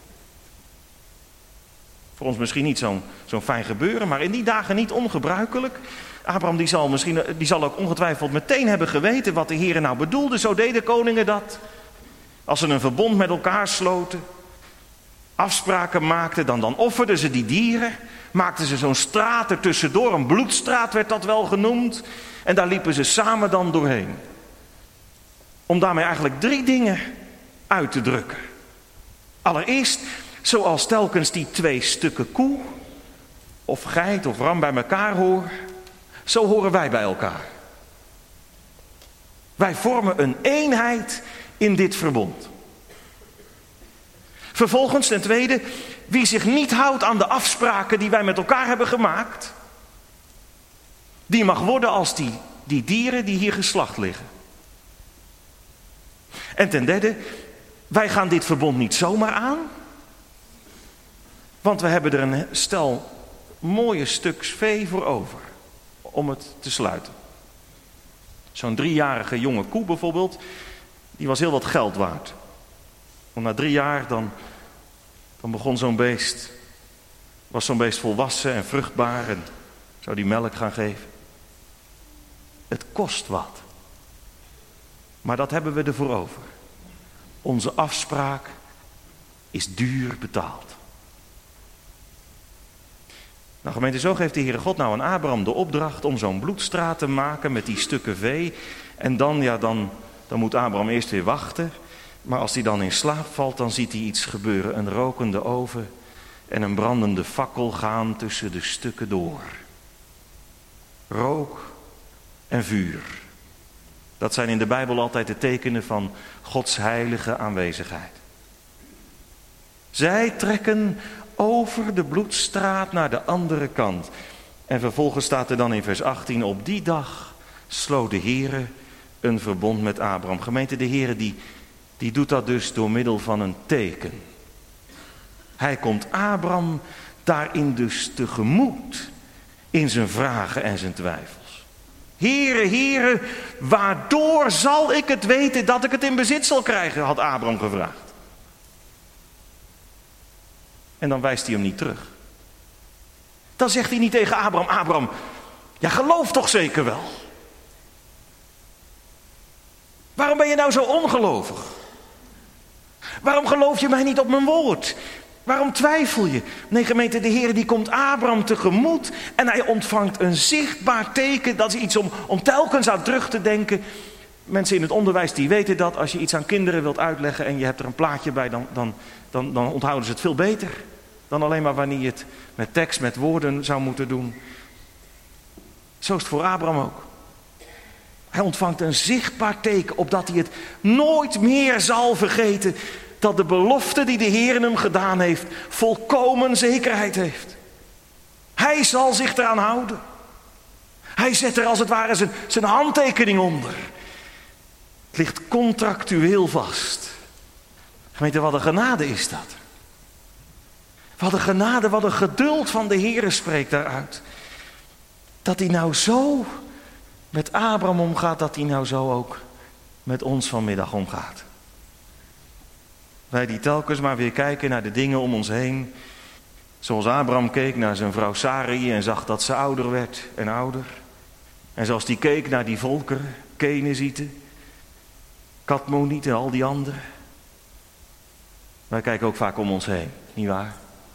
Voor ons misschien niet zo'n fijn gebeuren, maar in die dagen niet ongebruikelijk. Abraham die zal ook ongetwijfeld meteen hebben geweten wat de Heer nou bedoelde. Zo deden koningen dat. Als ze een verbond met elkaar sloten, afspraken maakten, dan offerden ze die dieren. Maakten ze zo'n straat er tussendoor, een bloedstraat werd dat wel genoemd. En daar liepen ze samen dan doorheen. Om daarmee eigenlijk 3 dingen uit te drukken. Allereerst, zoals telkens die 2 stukken koe, of geit of ram bij elkaar horen, zo horen wij bij elkaar. Wij vormen een eenheid in dit verbond. Vervolgens, ten tweede, wie zich niet houdt aan de afspraken die wij met elkaar hebben gemaakt, die mag worden als die dieren die hier geslacht liggen. En ten derde, wij gaan dit verbond niet zomaar aan, want we hebben er een stel mooie stuks vee voor over om het te sluiten. Zo'n 3-jarige jonge koe bijvoorbeeld, die was heel wat geld waard. Want na 3 jaar dan begon was zo'n beest volwassen en vruchtbaar en zou die melk gaan geven. Het kost wat. Maar dat hebben we ervoor over. Onze afspraak is duur betaald. Nou gemeente, zo geeft de Heere God nou aan Abraham de opdracht om zo'n bloedstraat te maken met die stukken vee. En dan moet Abraham eerst weer wachten. Maar als hij dan in slaap valt, dan ziet hij iets gebeuren. Een rokende oven en een brandende fakkel gaan tussen de stukken door. Rook en vuur. Dat zijn in de Bijbel altijd de tekenen van Gods heilige aanwezigheid. Zij trekken over de bloedstraat naar de andere kant. En vervolgens staat er dan in vers 18, op die dag sloot de Heere een verbond met Abraham. Gemeente, de Heere die doet dat dus door middel van een teken. Hij komt Abraham daarin dus tegemoet in zijn vragen en zijn twijfels. Heere, Heere, waardoor zal ik het weten dat ik het in bezit zal krijgen, had Abraham gevraagd. En dan wijst hij hem niet terug. Dan zegt hij niet tegen Abraham, Abraham, jij gelooft toch zeker wel? Waarom ben je nou zo ongelovig? Waarom geloof je mij niet op mijn woord? Waarom twijfel je? Nee gemeente, de Heer die komt Abraham tegemoet en hij ontvangt een zichtbaar teken. Dat is iets om telkens aan terug te denken. Mensen in het onderwijs die weten dat als je iets aan kinderen wilt uitleggen en je hebt er een plaatje bij, dan onthouden ze het veel beter. Dan alleen maar wanneer je het met tekst, met woorden zou moeten doen. Zo is het voor Abraham ook. Hij ontvangt een zichtbaar teken opdat hij het nooit meer zal vergeten. Dat de belofte die de Heer hem gedaan heeft volkomen zekerheid heeft. Hij zal zich eraan houden. Hij zet er als het ware zijn handtekening onder. Het ligt contractueel vast. Gemeente, wat een genade is dat. Wat een genade, wat een geduld van de Heere spreekt daaruit. Dat hij nou zo met Abraham omgaat, dat hij nou zo ook met ons vanmiddag omgaat. Wij die telkens maar weer kijken naar de dingen om ons heen. Zoals Abraham keek naar zijn vrouw Sarai en zag dat ze ouder werd en ouder. En zoals die keek naar die volkeren, Kenezieten, Kadmonieten en al die anderen. Wij kijken ook vaak om ons heen, nietwaar?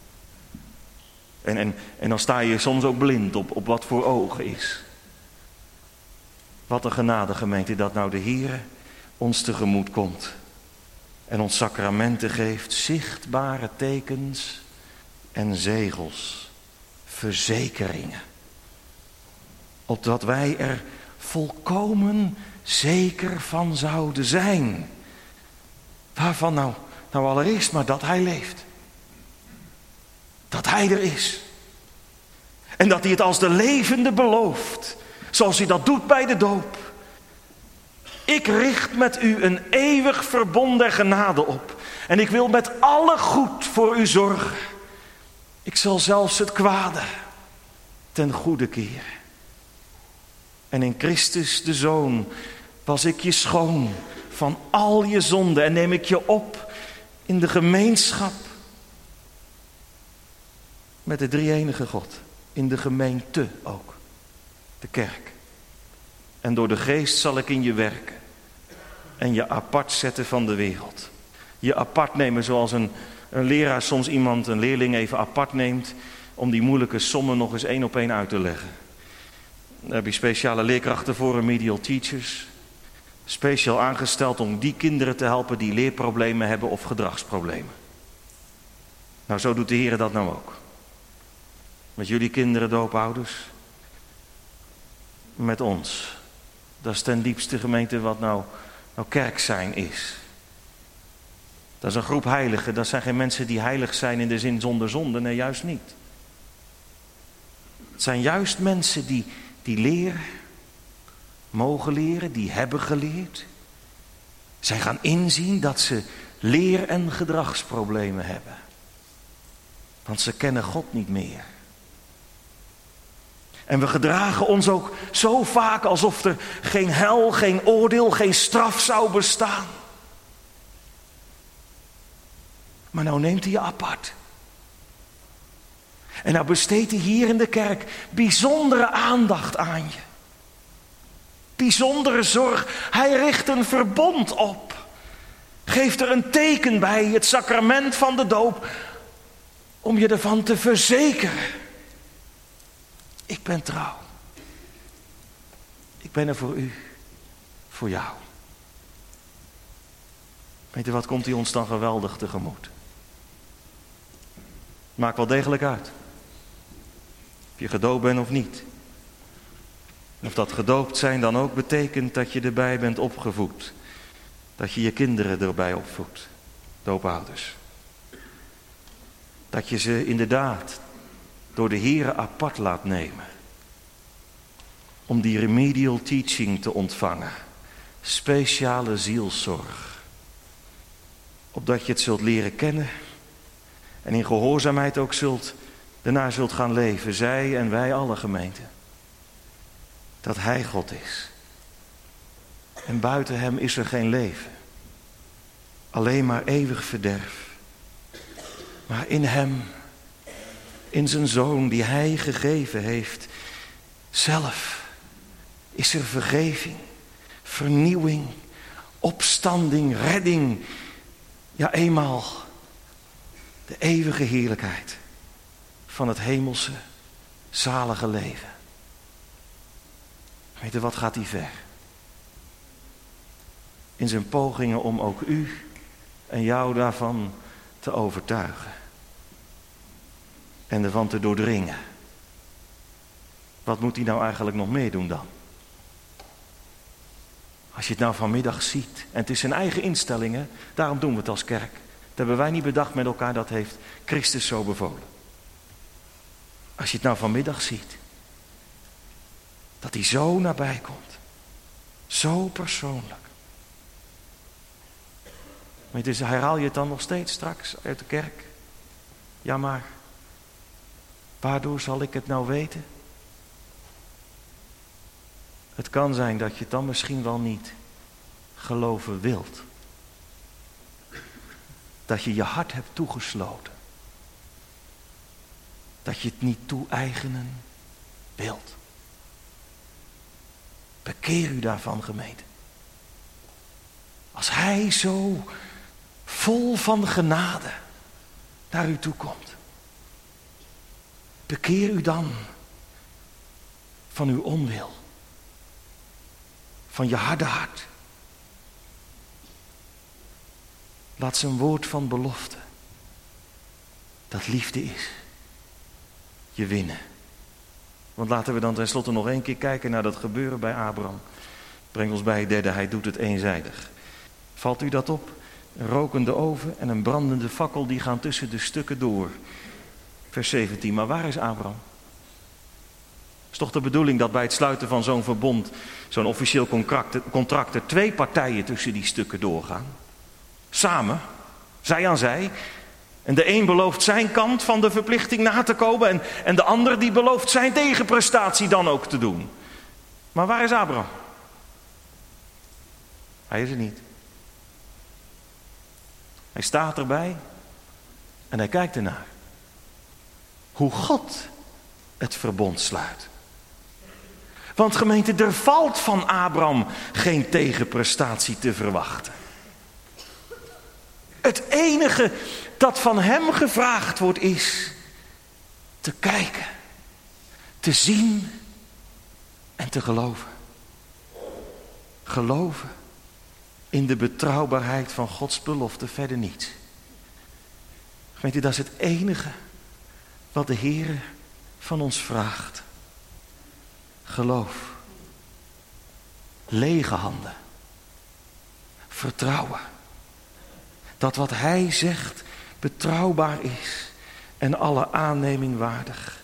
En dan sta je soms ook blind op wat voor ogen is. Wat een genade, gemeente, dat nou de Heere ons tegemoet komt. En ons sacramenten geeft, zichtbare tekens en zegels, verzekeringen. Opdat wij er volkomen zeker van zouden zijn. Waarvan nou allereerst maar dat hij leeft. Dat hij er is. En dat hij het als de levende belooft. Zoals hij dat doet bij de doop. Ik richt met u een eeuwig verbond der genade op. En ik wil met alle goed voor u zorgen. Ik zal zelfs het kwade ten goede keren. En in Christus de Zoon was ik je schoon van al je zonden. En neem ik je op in de gemeenschap met de drie-enige God. In de gemeente ook. De kerk. En door de geest zal ik in je werken. En je apart zetten van de wereld. Je apart nemen zoals een leraar soms een leerling even apart neemt. Om die moeilijke sommen nog eens 1 op 1 uit te leggen. Daar heb je speciale leerkrachten voor, remedial teachers. Speciaal aangesteld om die kinderen te helpen die leerproblemen hebben of gedragsproblemen. Nou, zo doet de Heer dat nou ook. Met jullie kinderen, doopouders. Met ons. Dat is ten diepste, gemeente, wat nou kerk zijn is. Dat is een groep heiligen. Dat zijn geen mensen die heilig zijn in de zin zonder zonde. Nee, juist niet. Het zijn juist mensen die leren, mogen leren, die hebben geleerd. Zij gaan inzien dat ze leer- en gedragsproblemen hebben. Want ze kennen God niet meer. En we gedragen ons ook zo vaak alsof er geen hel, geen oordeel, geen straf zou bestaan. Maar nou neemt hij je apart. En nou besteedt hij hier in de kerk bijzondere aandacht aan je. Bijzondere zorg. Hij richt een verbond op. Geeft er een teken bij, het sacrament van de doop. Om je ervan te verzekeren. Ik ben trouw. Ik ben er voor u. Voor jou. Weet je wat, komt hij ons dan geweldig tegemoet. Maakt wel degelijk uit. Of je gedoopt bent of niet. Of dat gedoopt zijn dan ook betekent dat je erbij bent opgevoed. Dat je je kinderen erbij opvoedt. Doopouders. Dat je ze inderdaad door de Heere apart laat nemen. Om die remedial teaching te ontvangen. Speciale zielszorg. Opdat je het zult leren kennen. En in gehoorzaamheid ook daarna zult gaan leven. Zij en wij alle gemeenten. Dat hij God is. En buiten hem is er geen leven. Alleen maar eeuwig verderf. Maar in hem, in zijn Zoon die hij gegeven heeft, zelf is er vergeving, vernieuwing, opstanding, redding. Ja, eenmaal de eeuwige heerlijkheid van het hemelse, zalige leven. Weet je, wat gaat hij ver? In zijn pogingen om ook u en jou daarvan te overtuigen. En ervan te doordringen. Wat moet hij nou eigenlijk nog meer doen dan? Als je het nou vanmiddag ziet. En het is zijn eigen instelling, hè? Daarom doen we het als kerk. Dat hebben wij niet bedacht met elkaar, dat heeft Christus zo bevolen. Als je het nou vanmiddag ziet. Dat hij zo nabij komt. Zo persoonlijk. Maar dus herhaal je het dan nog steeds straks uit de kerk? Ja, maar waardoor zal ik het nou weten? Het kan zijn dat je het dan misschien wel niet geloven wilt. Dat je je hart hebt toegesloten. Dat je het niet toe-eigenen wilt. Bekeer u daarvan, gemeente. Als hij zo vol van genade naar u toe komt. Bekeer u dan van uw onwil. Van je harde hart. Laat zijn woord van belofte, dat liefde is, je winnen. Want laten we dan tenslotte nog 1 keer kijken naar dat gebeuren bij Abraham. Breng ons bij het derde, hij doet het eenzijdig. Valt u dat op? Een rokende oven en een brandende fakkel die gaan tussen de stukken door. Vers 17, maar waar is Abraham? Het is toch de bedoeling dat bij het sluiten van zo'n verbond, zo'n officieel contract, er 2 partijen tussen die stukken doorgaan. Samen, zij aan zij. En de een belooft zijn kant van de verplichting na te komen en de ander die belooft zijn tegenprestatie dan ook te doen. Maar waar is Abraham? Hij is er niet. Hij staat erbij en hij kijkt ernaar. Hoe God het verbond sluit. Want gemeente, er valt van Abraham geen tegenprestatie te verwachten. Het enige dat van hem gevraagd wordt is te kijken, te zien en te geloven. Geloven in de betrouwbaarheid van Gods belofte, verder niets. Gemeente, dat is het enige wat de Heer van ons vraagt. Geloof. Lege handen. Vertrouwen. Dat wat hij zegt betrouwbaar is en alle aanneming waardig.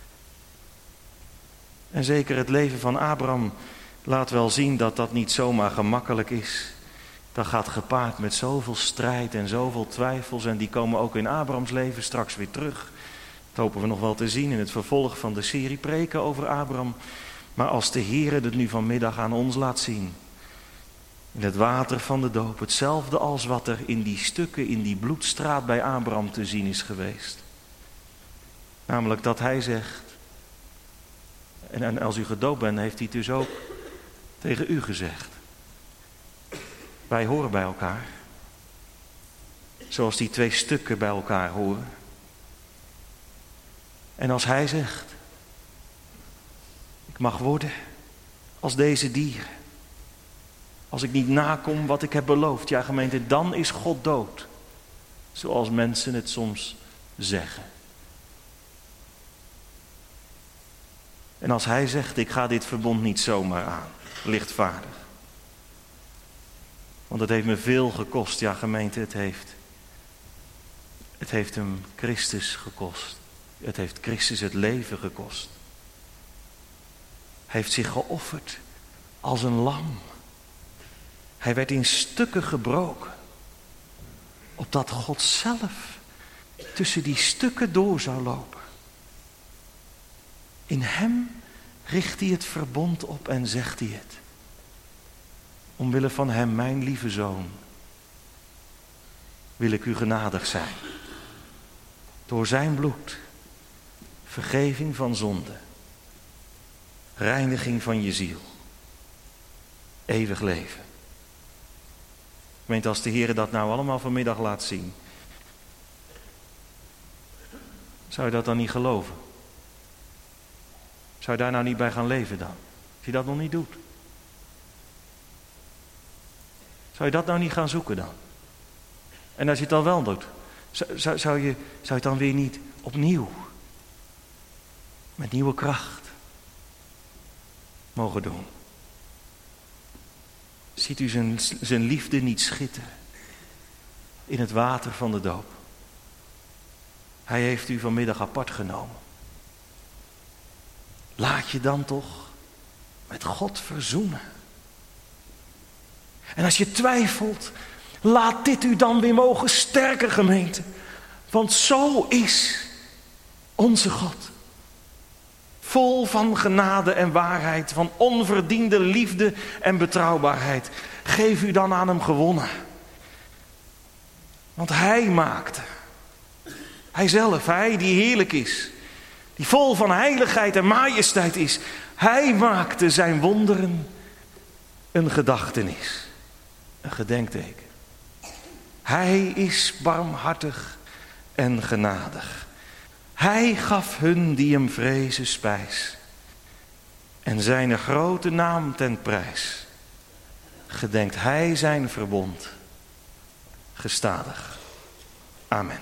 En zeker het leven van Abraham laat wel zien dat dat niet zomaar gemakkelijk is. Dat gaat gepaard met zoveel strijd en zoveel twijfels en die komen ook in Abrahams leven straks weer terug. Dat hopen we nog wel te zien in het vervolg van de serie preken over Abraham. Maar als de Heer het nu vanmiddag aan ons laat zien. In het water van de doop. Hetzelfde als wat er in die stukken, in die bloedstraat bij Abraham te zien is geweest. Namelijk dat hij zegt. En als u gedoopt bent, heeft hij het dus ook tegen u gezegd. Wij horen bij elkaar. Zoals die 2 stukken bij elkaar horen. En als hij zegt. Ik mag worden als deze dieren. Als ik niet nakom wat ik heb beloofd. Ja, gemeente, dan is God dood. Zoals mensen het soms zeggen. En als hij zegt, ik ga dit verbond niet zomaar aan. Lichtvaardig. Want het heeft me veel gekost. Ja, gemeente, het heeft hem Christus gekost. Het heeft Christus het leven gekost. Hij heeft zich geofferd als een lam. Hij werd in stukken gebroken. Opdat God zelf tussen die stukken door zou lopen. In hem richt hij het verbond op en zegt hij het. Omwille van hem, mijn lieve zoon, wil ik u genadig zijn. Door zijn bloed, vergeving van zonde, reiniging van je ziel, eeuwig leven. Gemeente, als de Heer dat nou allemaal vanmiddag laat zien, zou je dat dan niet geloven? Zou je daar nou niet bij gaan leven dan? Als je dat nog niet doet. Zou je dat nou niet gaan zoeken dan? En als je het dan wel doet, zou je het dan weer niet opnieuw, met nieuwe kracht, mogen doen? Ziet u zijn liefde niet schitteren in het water van de doop? Hij heeft u vanmiddag apart genomen. Laat je dan toch met God verzoenen. En als je twijfelt, laat dit u dan weer mogen sterken, gemeente. Want zo is onze God. Vol van genade en waarheid, van onverdiende liefde en betrouwbaarheid. Geef u dan aan hem gewonnen. Want hij maakte. Hij zelf, hij die heerlijk is. Die vol van heiligheid en majesteit is. Hij maakte zijn wonderen een gedachtenis. Een gedenkteken. Hij is barmhartig en genadig. Hij gaf hun die hem vrezen spijs. En zijn grote naam ten prijs. Gedenkt hij zijn verbond. Gestadig. Amen.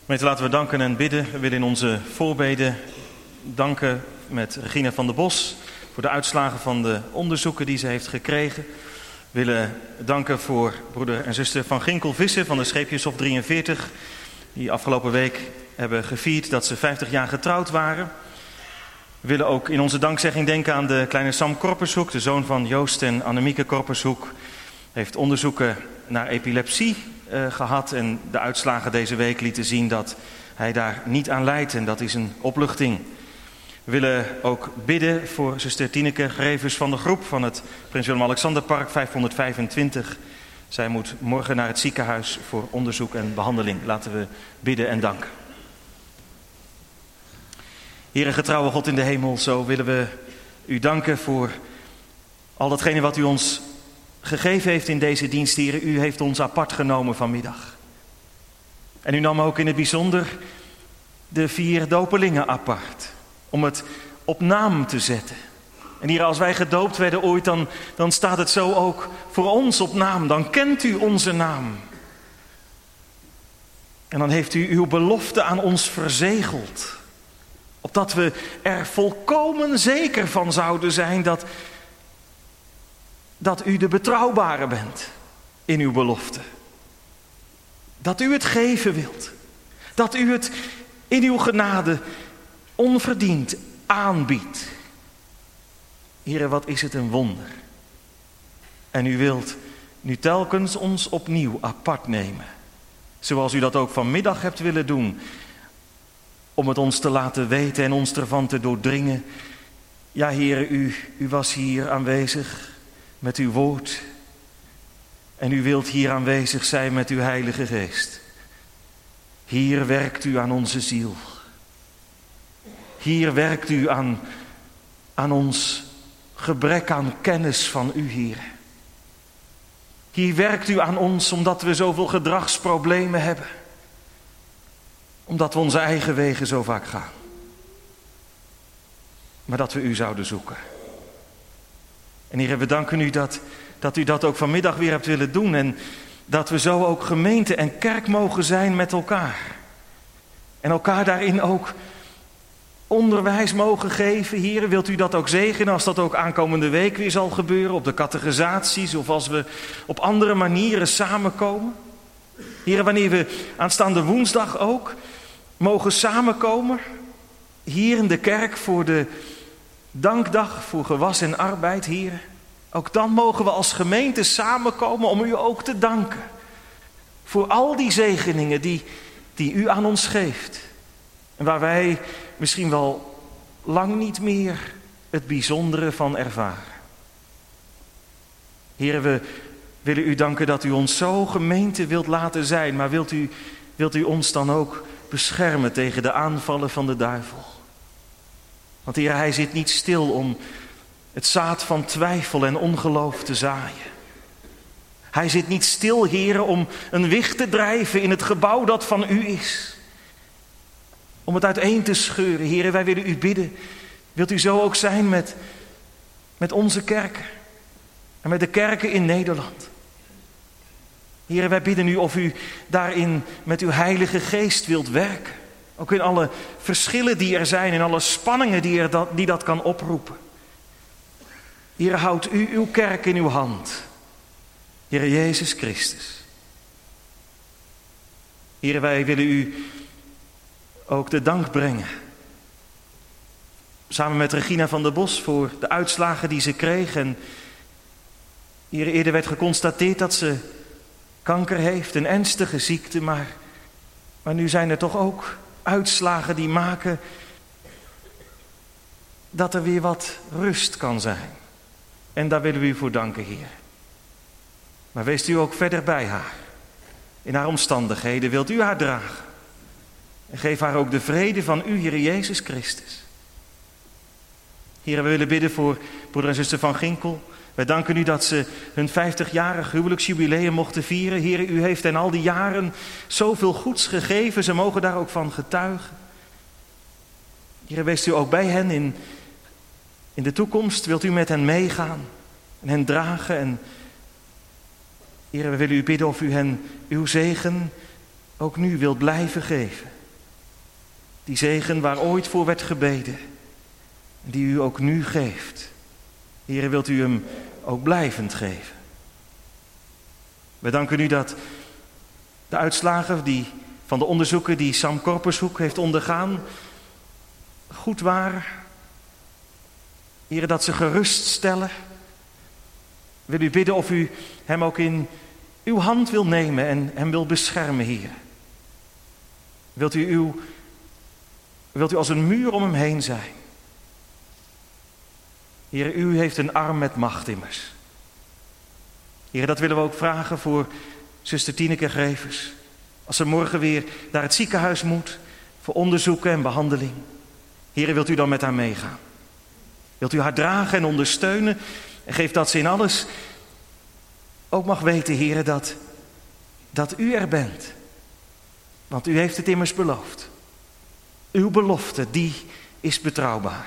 Gemeente, laten we danken en bidden. We willen in onze voorbeden danken met Regina van der Bos voor de uitslagen van de onderzoeken die ze heeft gekregen. We willen danken voor broeder en zuster Van Ginkel-Vissen van de Scheepjeshof 43... die afgelopen week hebben gevierd dat ze 50 jaar getrouwd waren. We willen ook in onze dankzegging denken aan de kleine Sam Korpershoek, de zoon van Joost en Annemieke Korpershoek. Hij heeft onderzoeken naar epilepsie gehad en de uitslagen deze week lieten zien dat hij daar niet aan lijdt en dat is een opluchting. We willen ook bidden voor zuster Tineke Grevers van de groep van het Prins Willem-Alexanderpark 525. Zij moet morgen naar het ziekenhuis voor onderzoek en behandeling. Laten we bidden en danken. Heere getrouwe God in de hemel, zo willen we u danken voor al datgene wat u ons gegeven heeft in deze dienst. Heere, u heeft ons apart genomen vanmiddag. En u nam ook in het bijzonder de 4 dopelingen apart, om het op naam te zetten. En hier, als wij gedoopt werden ooit, dan staat het zo ook voor ons op naam. Dan kent u onze naam. En dan heeft u uw belofte aan ons verzegeld. Opdat we er volkomen zeker van zouden zijn dat u de betrouwbare bent in uw belofte. Dat u het geven wilt. Dat u het in uw genade onverdiend aanbiedt. Heere, wat is het een wonder. En u wilt nu telkens ons opnieuw apart nemen. Zoals u dat ook vanmiddag hebt willen doen. Om het ons te laten weten en ons ervan te doordringen. Ja, Heere, u was hier aanwezig met uw woord. En u wilt hier aanwezig zijn met uw Heilige Geest. Hier werkt u aan onze ziel. Hier werkt u aan ons gebrek aan kennis van u, Heer. Hier werkt u aan ons omdat we zoveel gedragsproblemen hebben. Omdat we onze eigen wegen zo vaak gaan. Maar dat we u zouden zoeken. En Heer, we danken u dat u dat ook vanmiddag weer hebt willen doen. En dat we zo ook gemeente en kerk mogen zijn met elkaar. En elkaar daarin ook onderwijs mogen geven. Heer, wilt u dat ook zegenen als dat ook aankomende week weer zal gebeuren. Op de catechisaties of als we op andere manieren samenkomen. Heer, wanneer we aanstaande woensdag ook mogen samenkomen. Hier in de kerk voor de dankdag voor gewas en arbeid, Heer. Ook dan mogen we als gemeente samenkomen om u ook te danken. Voor al die zegeningen die u aan ons geeft. En waar wij misschien wel lang niet meer het bijzondere van ervaren. Heer, we willen u danken dat u ons zo gemeente wilt laten zijn. Maar wilt u ons dan ook beschermen tegen de aanvallen van de duivel? Want Heer, hij zit niet stil om het zaad van twijfel en ongeloof te zaaien. Hij zit niet stil, Heer, om een wicht te drijven in het gebouw dat van u is. Om het uiteen te scheuren. Heer, wij willen u bidden. Wilt u zo ook zijn met onze kerken. En met de kerken in Nederland. Heer, wij bidden u of u daarin met uw Heilige Geest wilt werken. Ook in alle verschillen die er zijn. In alle spanningen die dat kan oproepen. Heer, houdt u uw kerk in uw hand. Heer Jezus Christus. Heer, wij willen u ook de dank brengen. Samen met Regina van der Bos voor de uitslagen die ze kreeg. En hier eerder werd geconstateerd dat ze kanker heeft, een ernstige ziekte. Maar nu zijn er toch ook uitslagen die maken dat er weer wat rust kan zijn. En daar willen we u voor danken, Heer. Maar wees u ook verder bij haar. In haar omstandigheden wilt u haar dragen. En geef haar ook de vrede van u, Heer Jezus Christus. Heer, we willen bidden voor broeder en zuster Van Ginkel. Wij danken u dat ze hun 50-jarig huwelijksjubileum mochten vieren. Heer, u heeft hen al die jaren zoveel goeds gegeven. Ze mogen daar ook van getuigen. Heer, wees u ook bij hen in de toekomst. Wilt u met hen meegaan en hen dragen. En Heer, we willen u bidden of u hen uw zegen ook nu wilt blijven geven. Die zegen waar ooit voor werd gebeden. Die u ook nu geeft. Heere, wilt u hem ook blijvend geven. We danken u dat de uitslagen van de onderzoeken die Sam Korpershoek heeft ondergaan goed waren. Heere, dat ze geruststellen. Wil u bidden of u hem ook in uw hand wil nemen en hem wil beschermen, Heer. Wilt u als een muur om hem heen zijn. Heer, u heeft een arm met macht immers. Heer, dat willen we ook vragen voor zuster Tineke Grevers. Als ze morgen weer naar het ziekenhuis moet voor onderzoeken en behandeling. Heer, wilt u dan met haar meegaan? Wilt u haar dragen en ondersteunen? En geef dat ze in alles ook mag weten, Heer, dat u er bent. Want u heeft het immers beloofd. Uw belofte, die is betrouwbaar.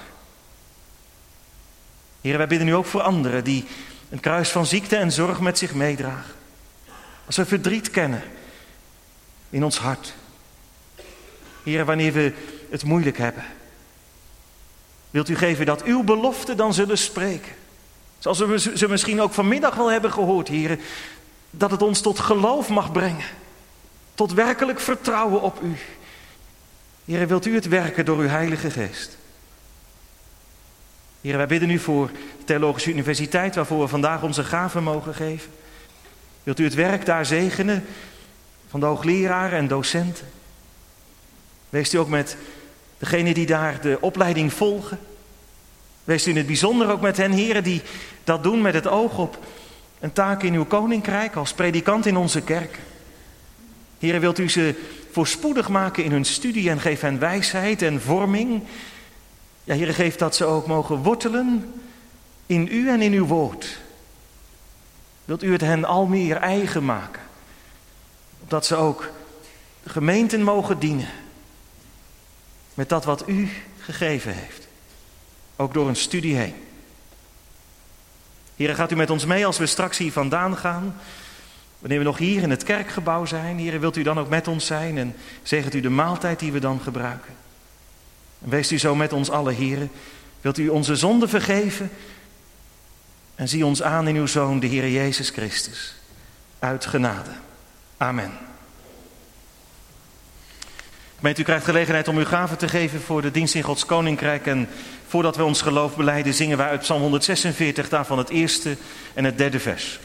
Heer, wij bidden u ook voor anderen die een kruis van ziekte en zorg met zich meedragen. Als we verdriet kennen in ons hart. Heer, wanneer we het moeilijk hebben. Wilt u geven dat uw beloften dan zullen spreken. Zoals we ze misschien ook vanmiddag wel hebben gehoord, Heer. Dat het ons tot geloof mag brengen. Tot werkelijk vertrouwen op u. Heer, wilt u het werken door uw Heilige Geest. Heer, wij bidden u voor de Theologische Universiteit, waarvoor we vandaag onze gaven mogen geven. Wilt u het werk daar zegenen van de hoogleraren en docenten? Wees u ook met degenen die daar de opleiding volgen. Wees u in het bijzonder ook met hen, heren, die dat doen met het oog op een taak in uw koninkrijk als predikant in onze kerk. Heren, wilt u ze voorspoedig maken in hun studie en geef hen wijsheid en vorming. Ja, Heer, geef dat ze ook mogen wortelen in u en in uw woord. Wilt u het hen al meer eigen maken. Opdat ze ook de gemeenten mogen dienen. Met dat wat u gegeven heeft. Ook door een studie heen. Heer, gaat u met ons mee als we straks hier vandaan gaan. Wanneer we nog hier in het kerkgebouw zijn. Heer, wilt u dan ook met ons zijn en zegent u de maaltijd die we dan gebruiken. En wees u zo met ons allen, Heer. Wilt u onze zonden vergeven? En zie ons aan in uw Zoon, de Heer Jezus Christus. Uit genade. Amen. Gemeente, u krijgt gelegenheid om uw gaven te geven voor de dienst in Gods Koninkrijk. En voordat we ons geloof belijden, zingen wij uit Psalm 146, daarvan het eerste en het derde vers.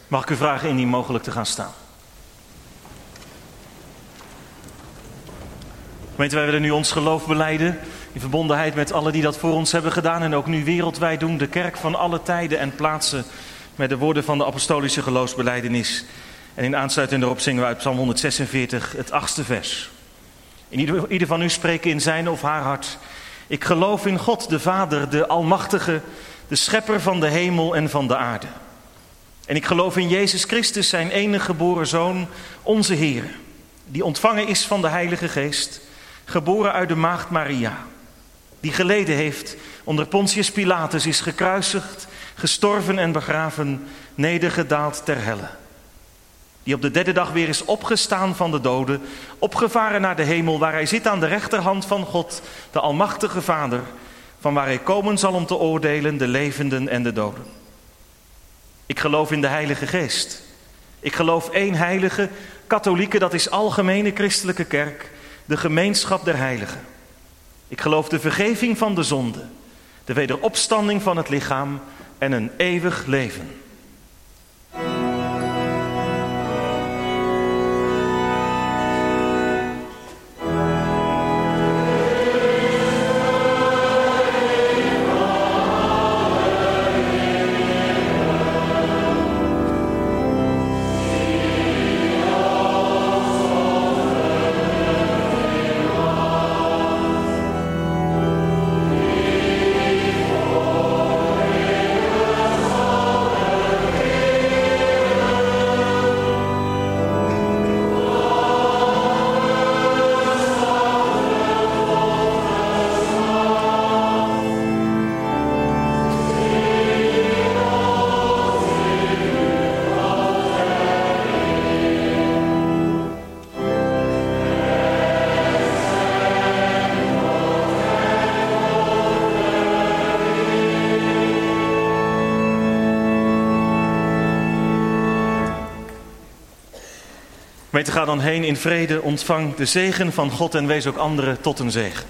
Mag ik u vragen indien mogelijk te gaan staan? Gemeente, wij willen nu ons geloof belijden in verbondenheid met allen die dat voor ons hebben gedaan en ook nu wereldwijd doen. De kerk van alle tijden en plaatsen met de woorden van de apostolische geloofsbelijdenis. En in aansluiting daarop zingen we uit Psalm 146 het 8e vers. Ieder van u spreekt in zijn of haar hart. Ik geloof in God, de Vader, de Almachtige, de Schepper van de hemel en van de aarde. En ik geloof in Jezus Christus, zijn enige geboren Zoon, onze Heer, die ontvangen is van de Heilige Geest, geboren uit de maagd Maria, die geleden heeft onder Pontius Pilatus, is gekruisigd, gestorven en begraven, nedergedaald ter helle. Die op de 3e dag weer is opgestaan van de doden, opgevaren naar de hemel, waar hij zit aan de rechterhand van God, de Almachtige Vader, van waar hij komen zal om te oordelen de levenden en de doden. Ik geloof in de Heilige Geest. Ik geloof één heilige, katholieke, dat is algemene christelijke kerk, de gemeenschap der heiligen. Ik geloof de vergeving van de zonde, de wederopstanding van het lichaam en een eeuwig leven. Gemeente, ga dan heen in vrede, ontvang de zegen van God en wees ook anderen tot een zegen.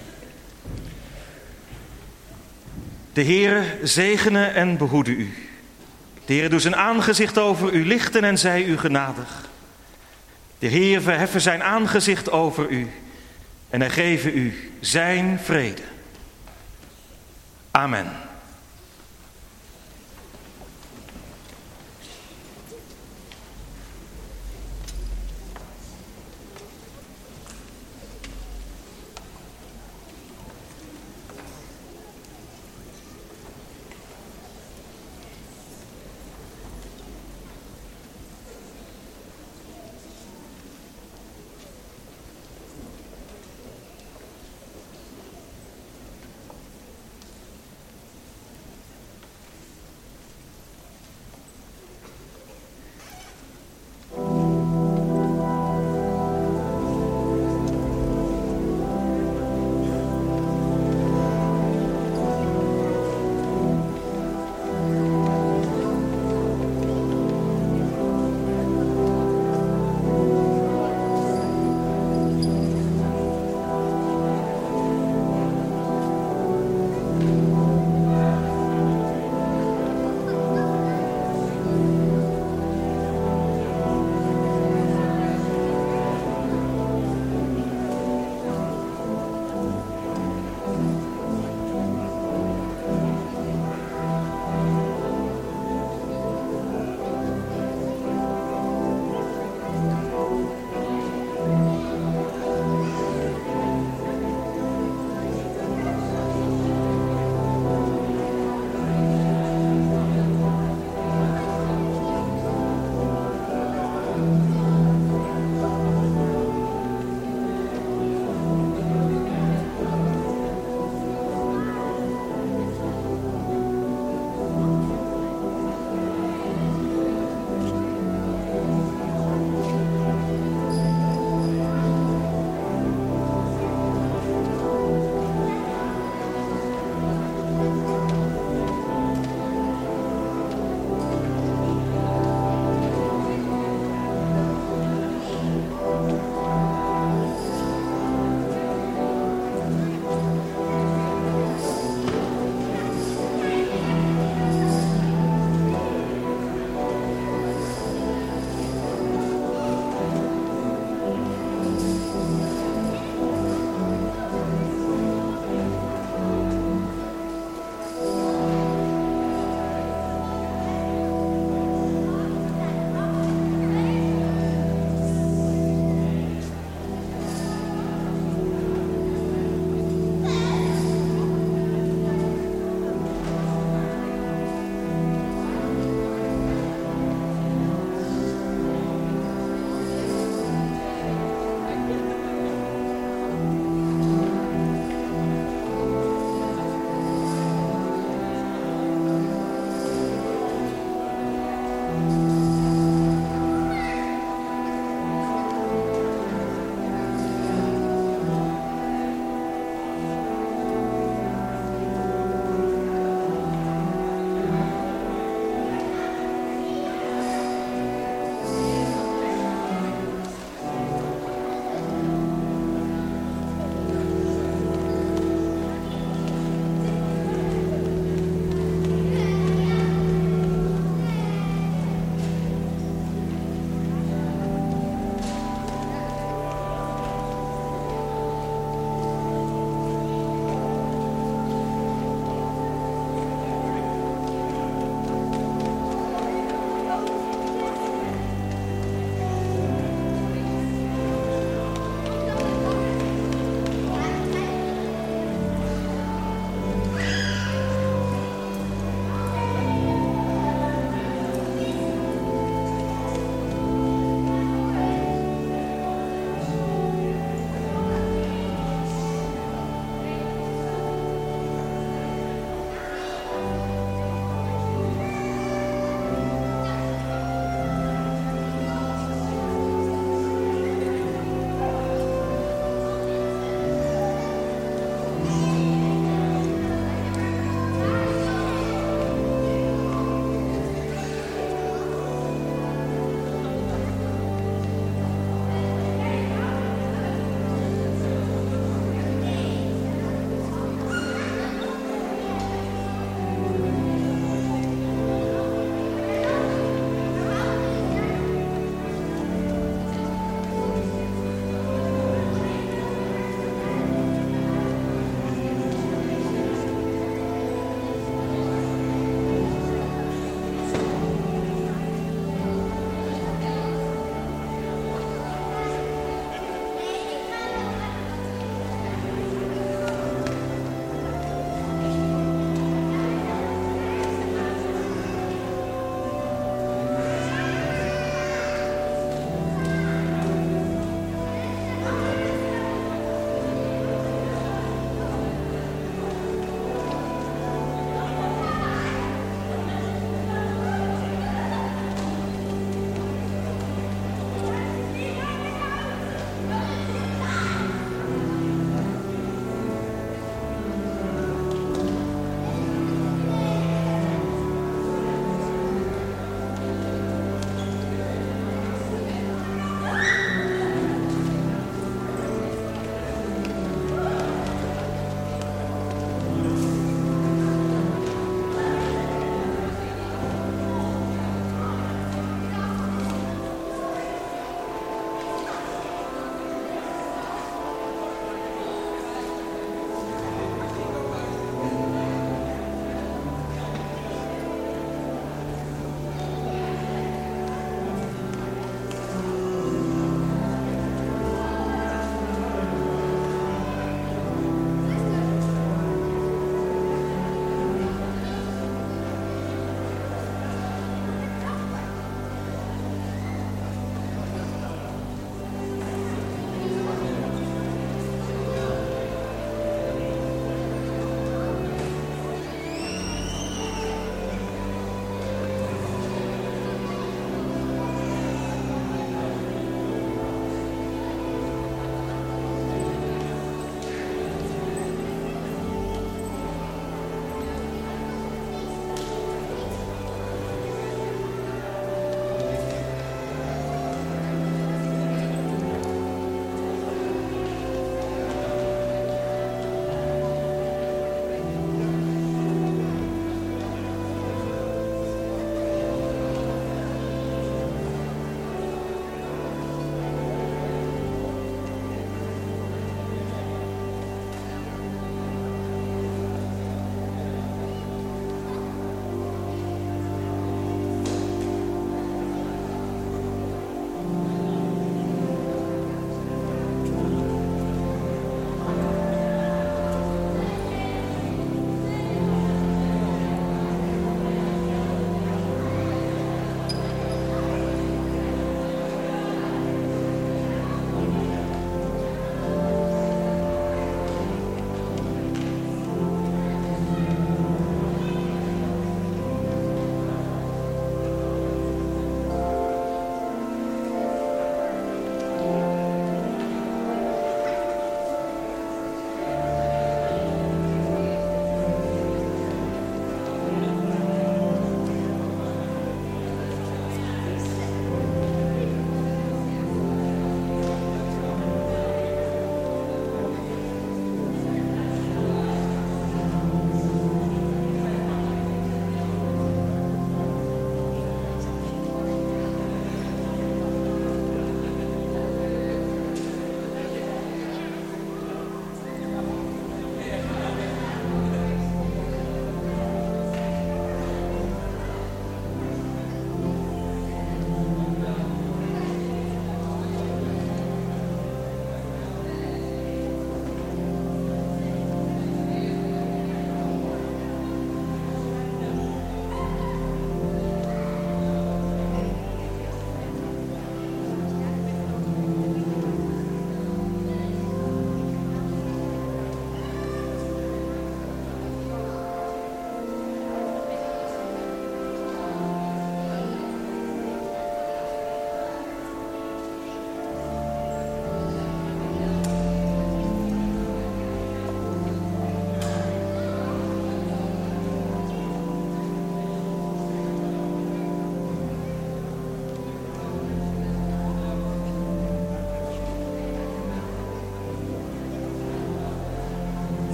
De Heere zegene en behoede u. De Heere doe zijn aangezicht over u lichten en zij u genadig. De Heer verheffen zijn aangezicht over u en hij geve u zijn vrede. Amen.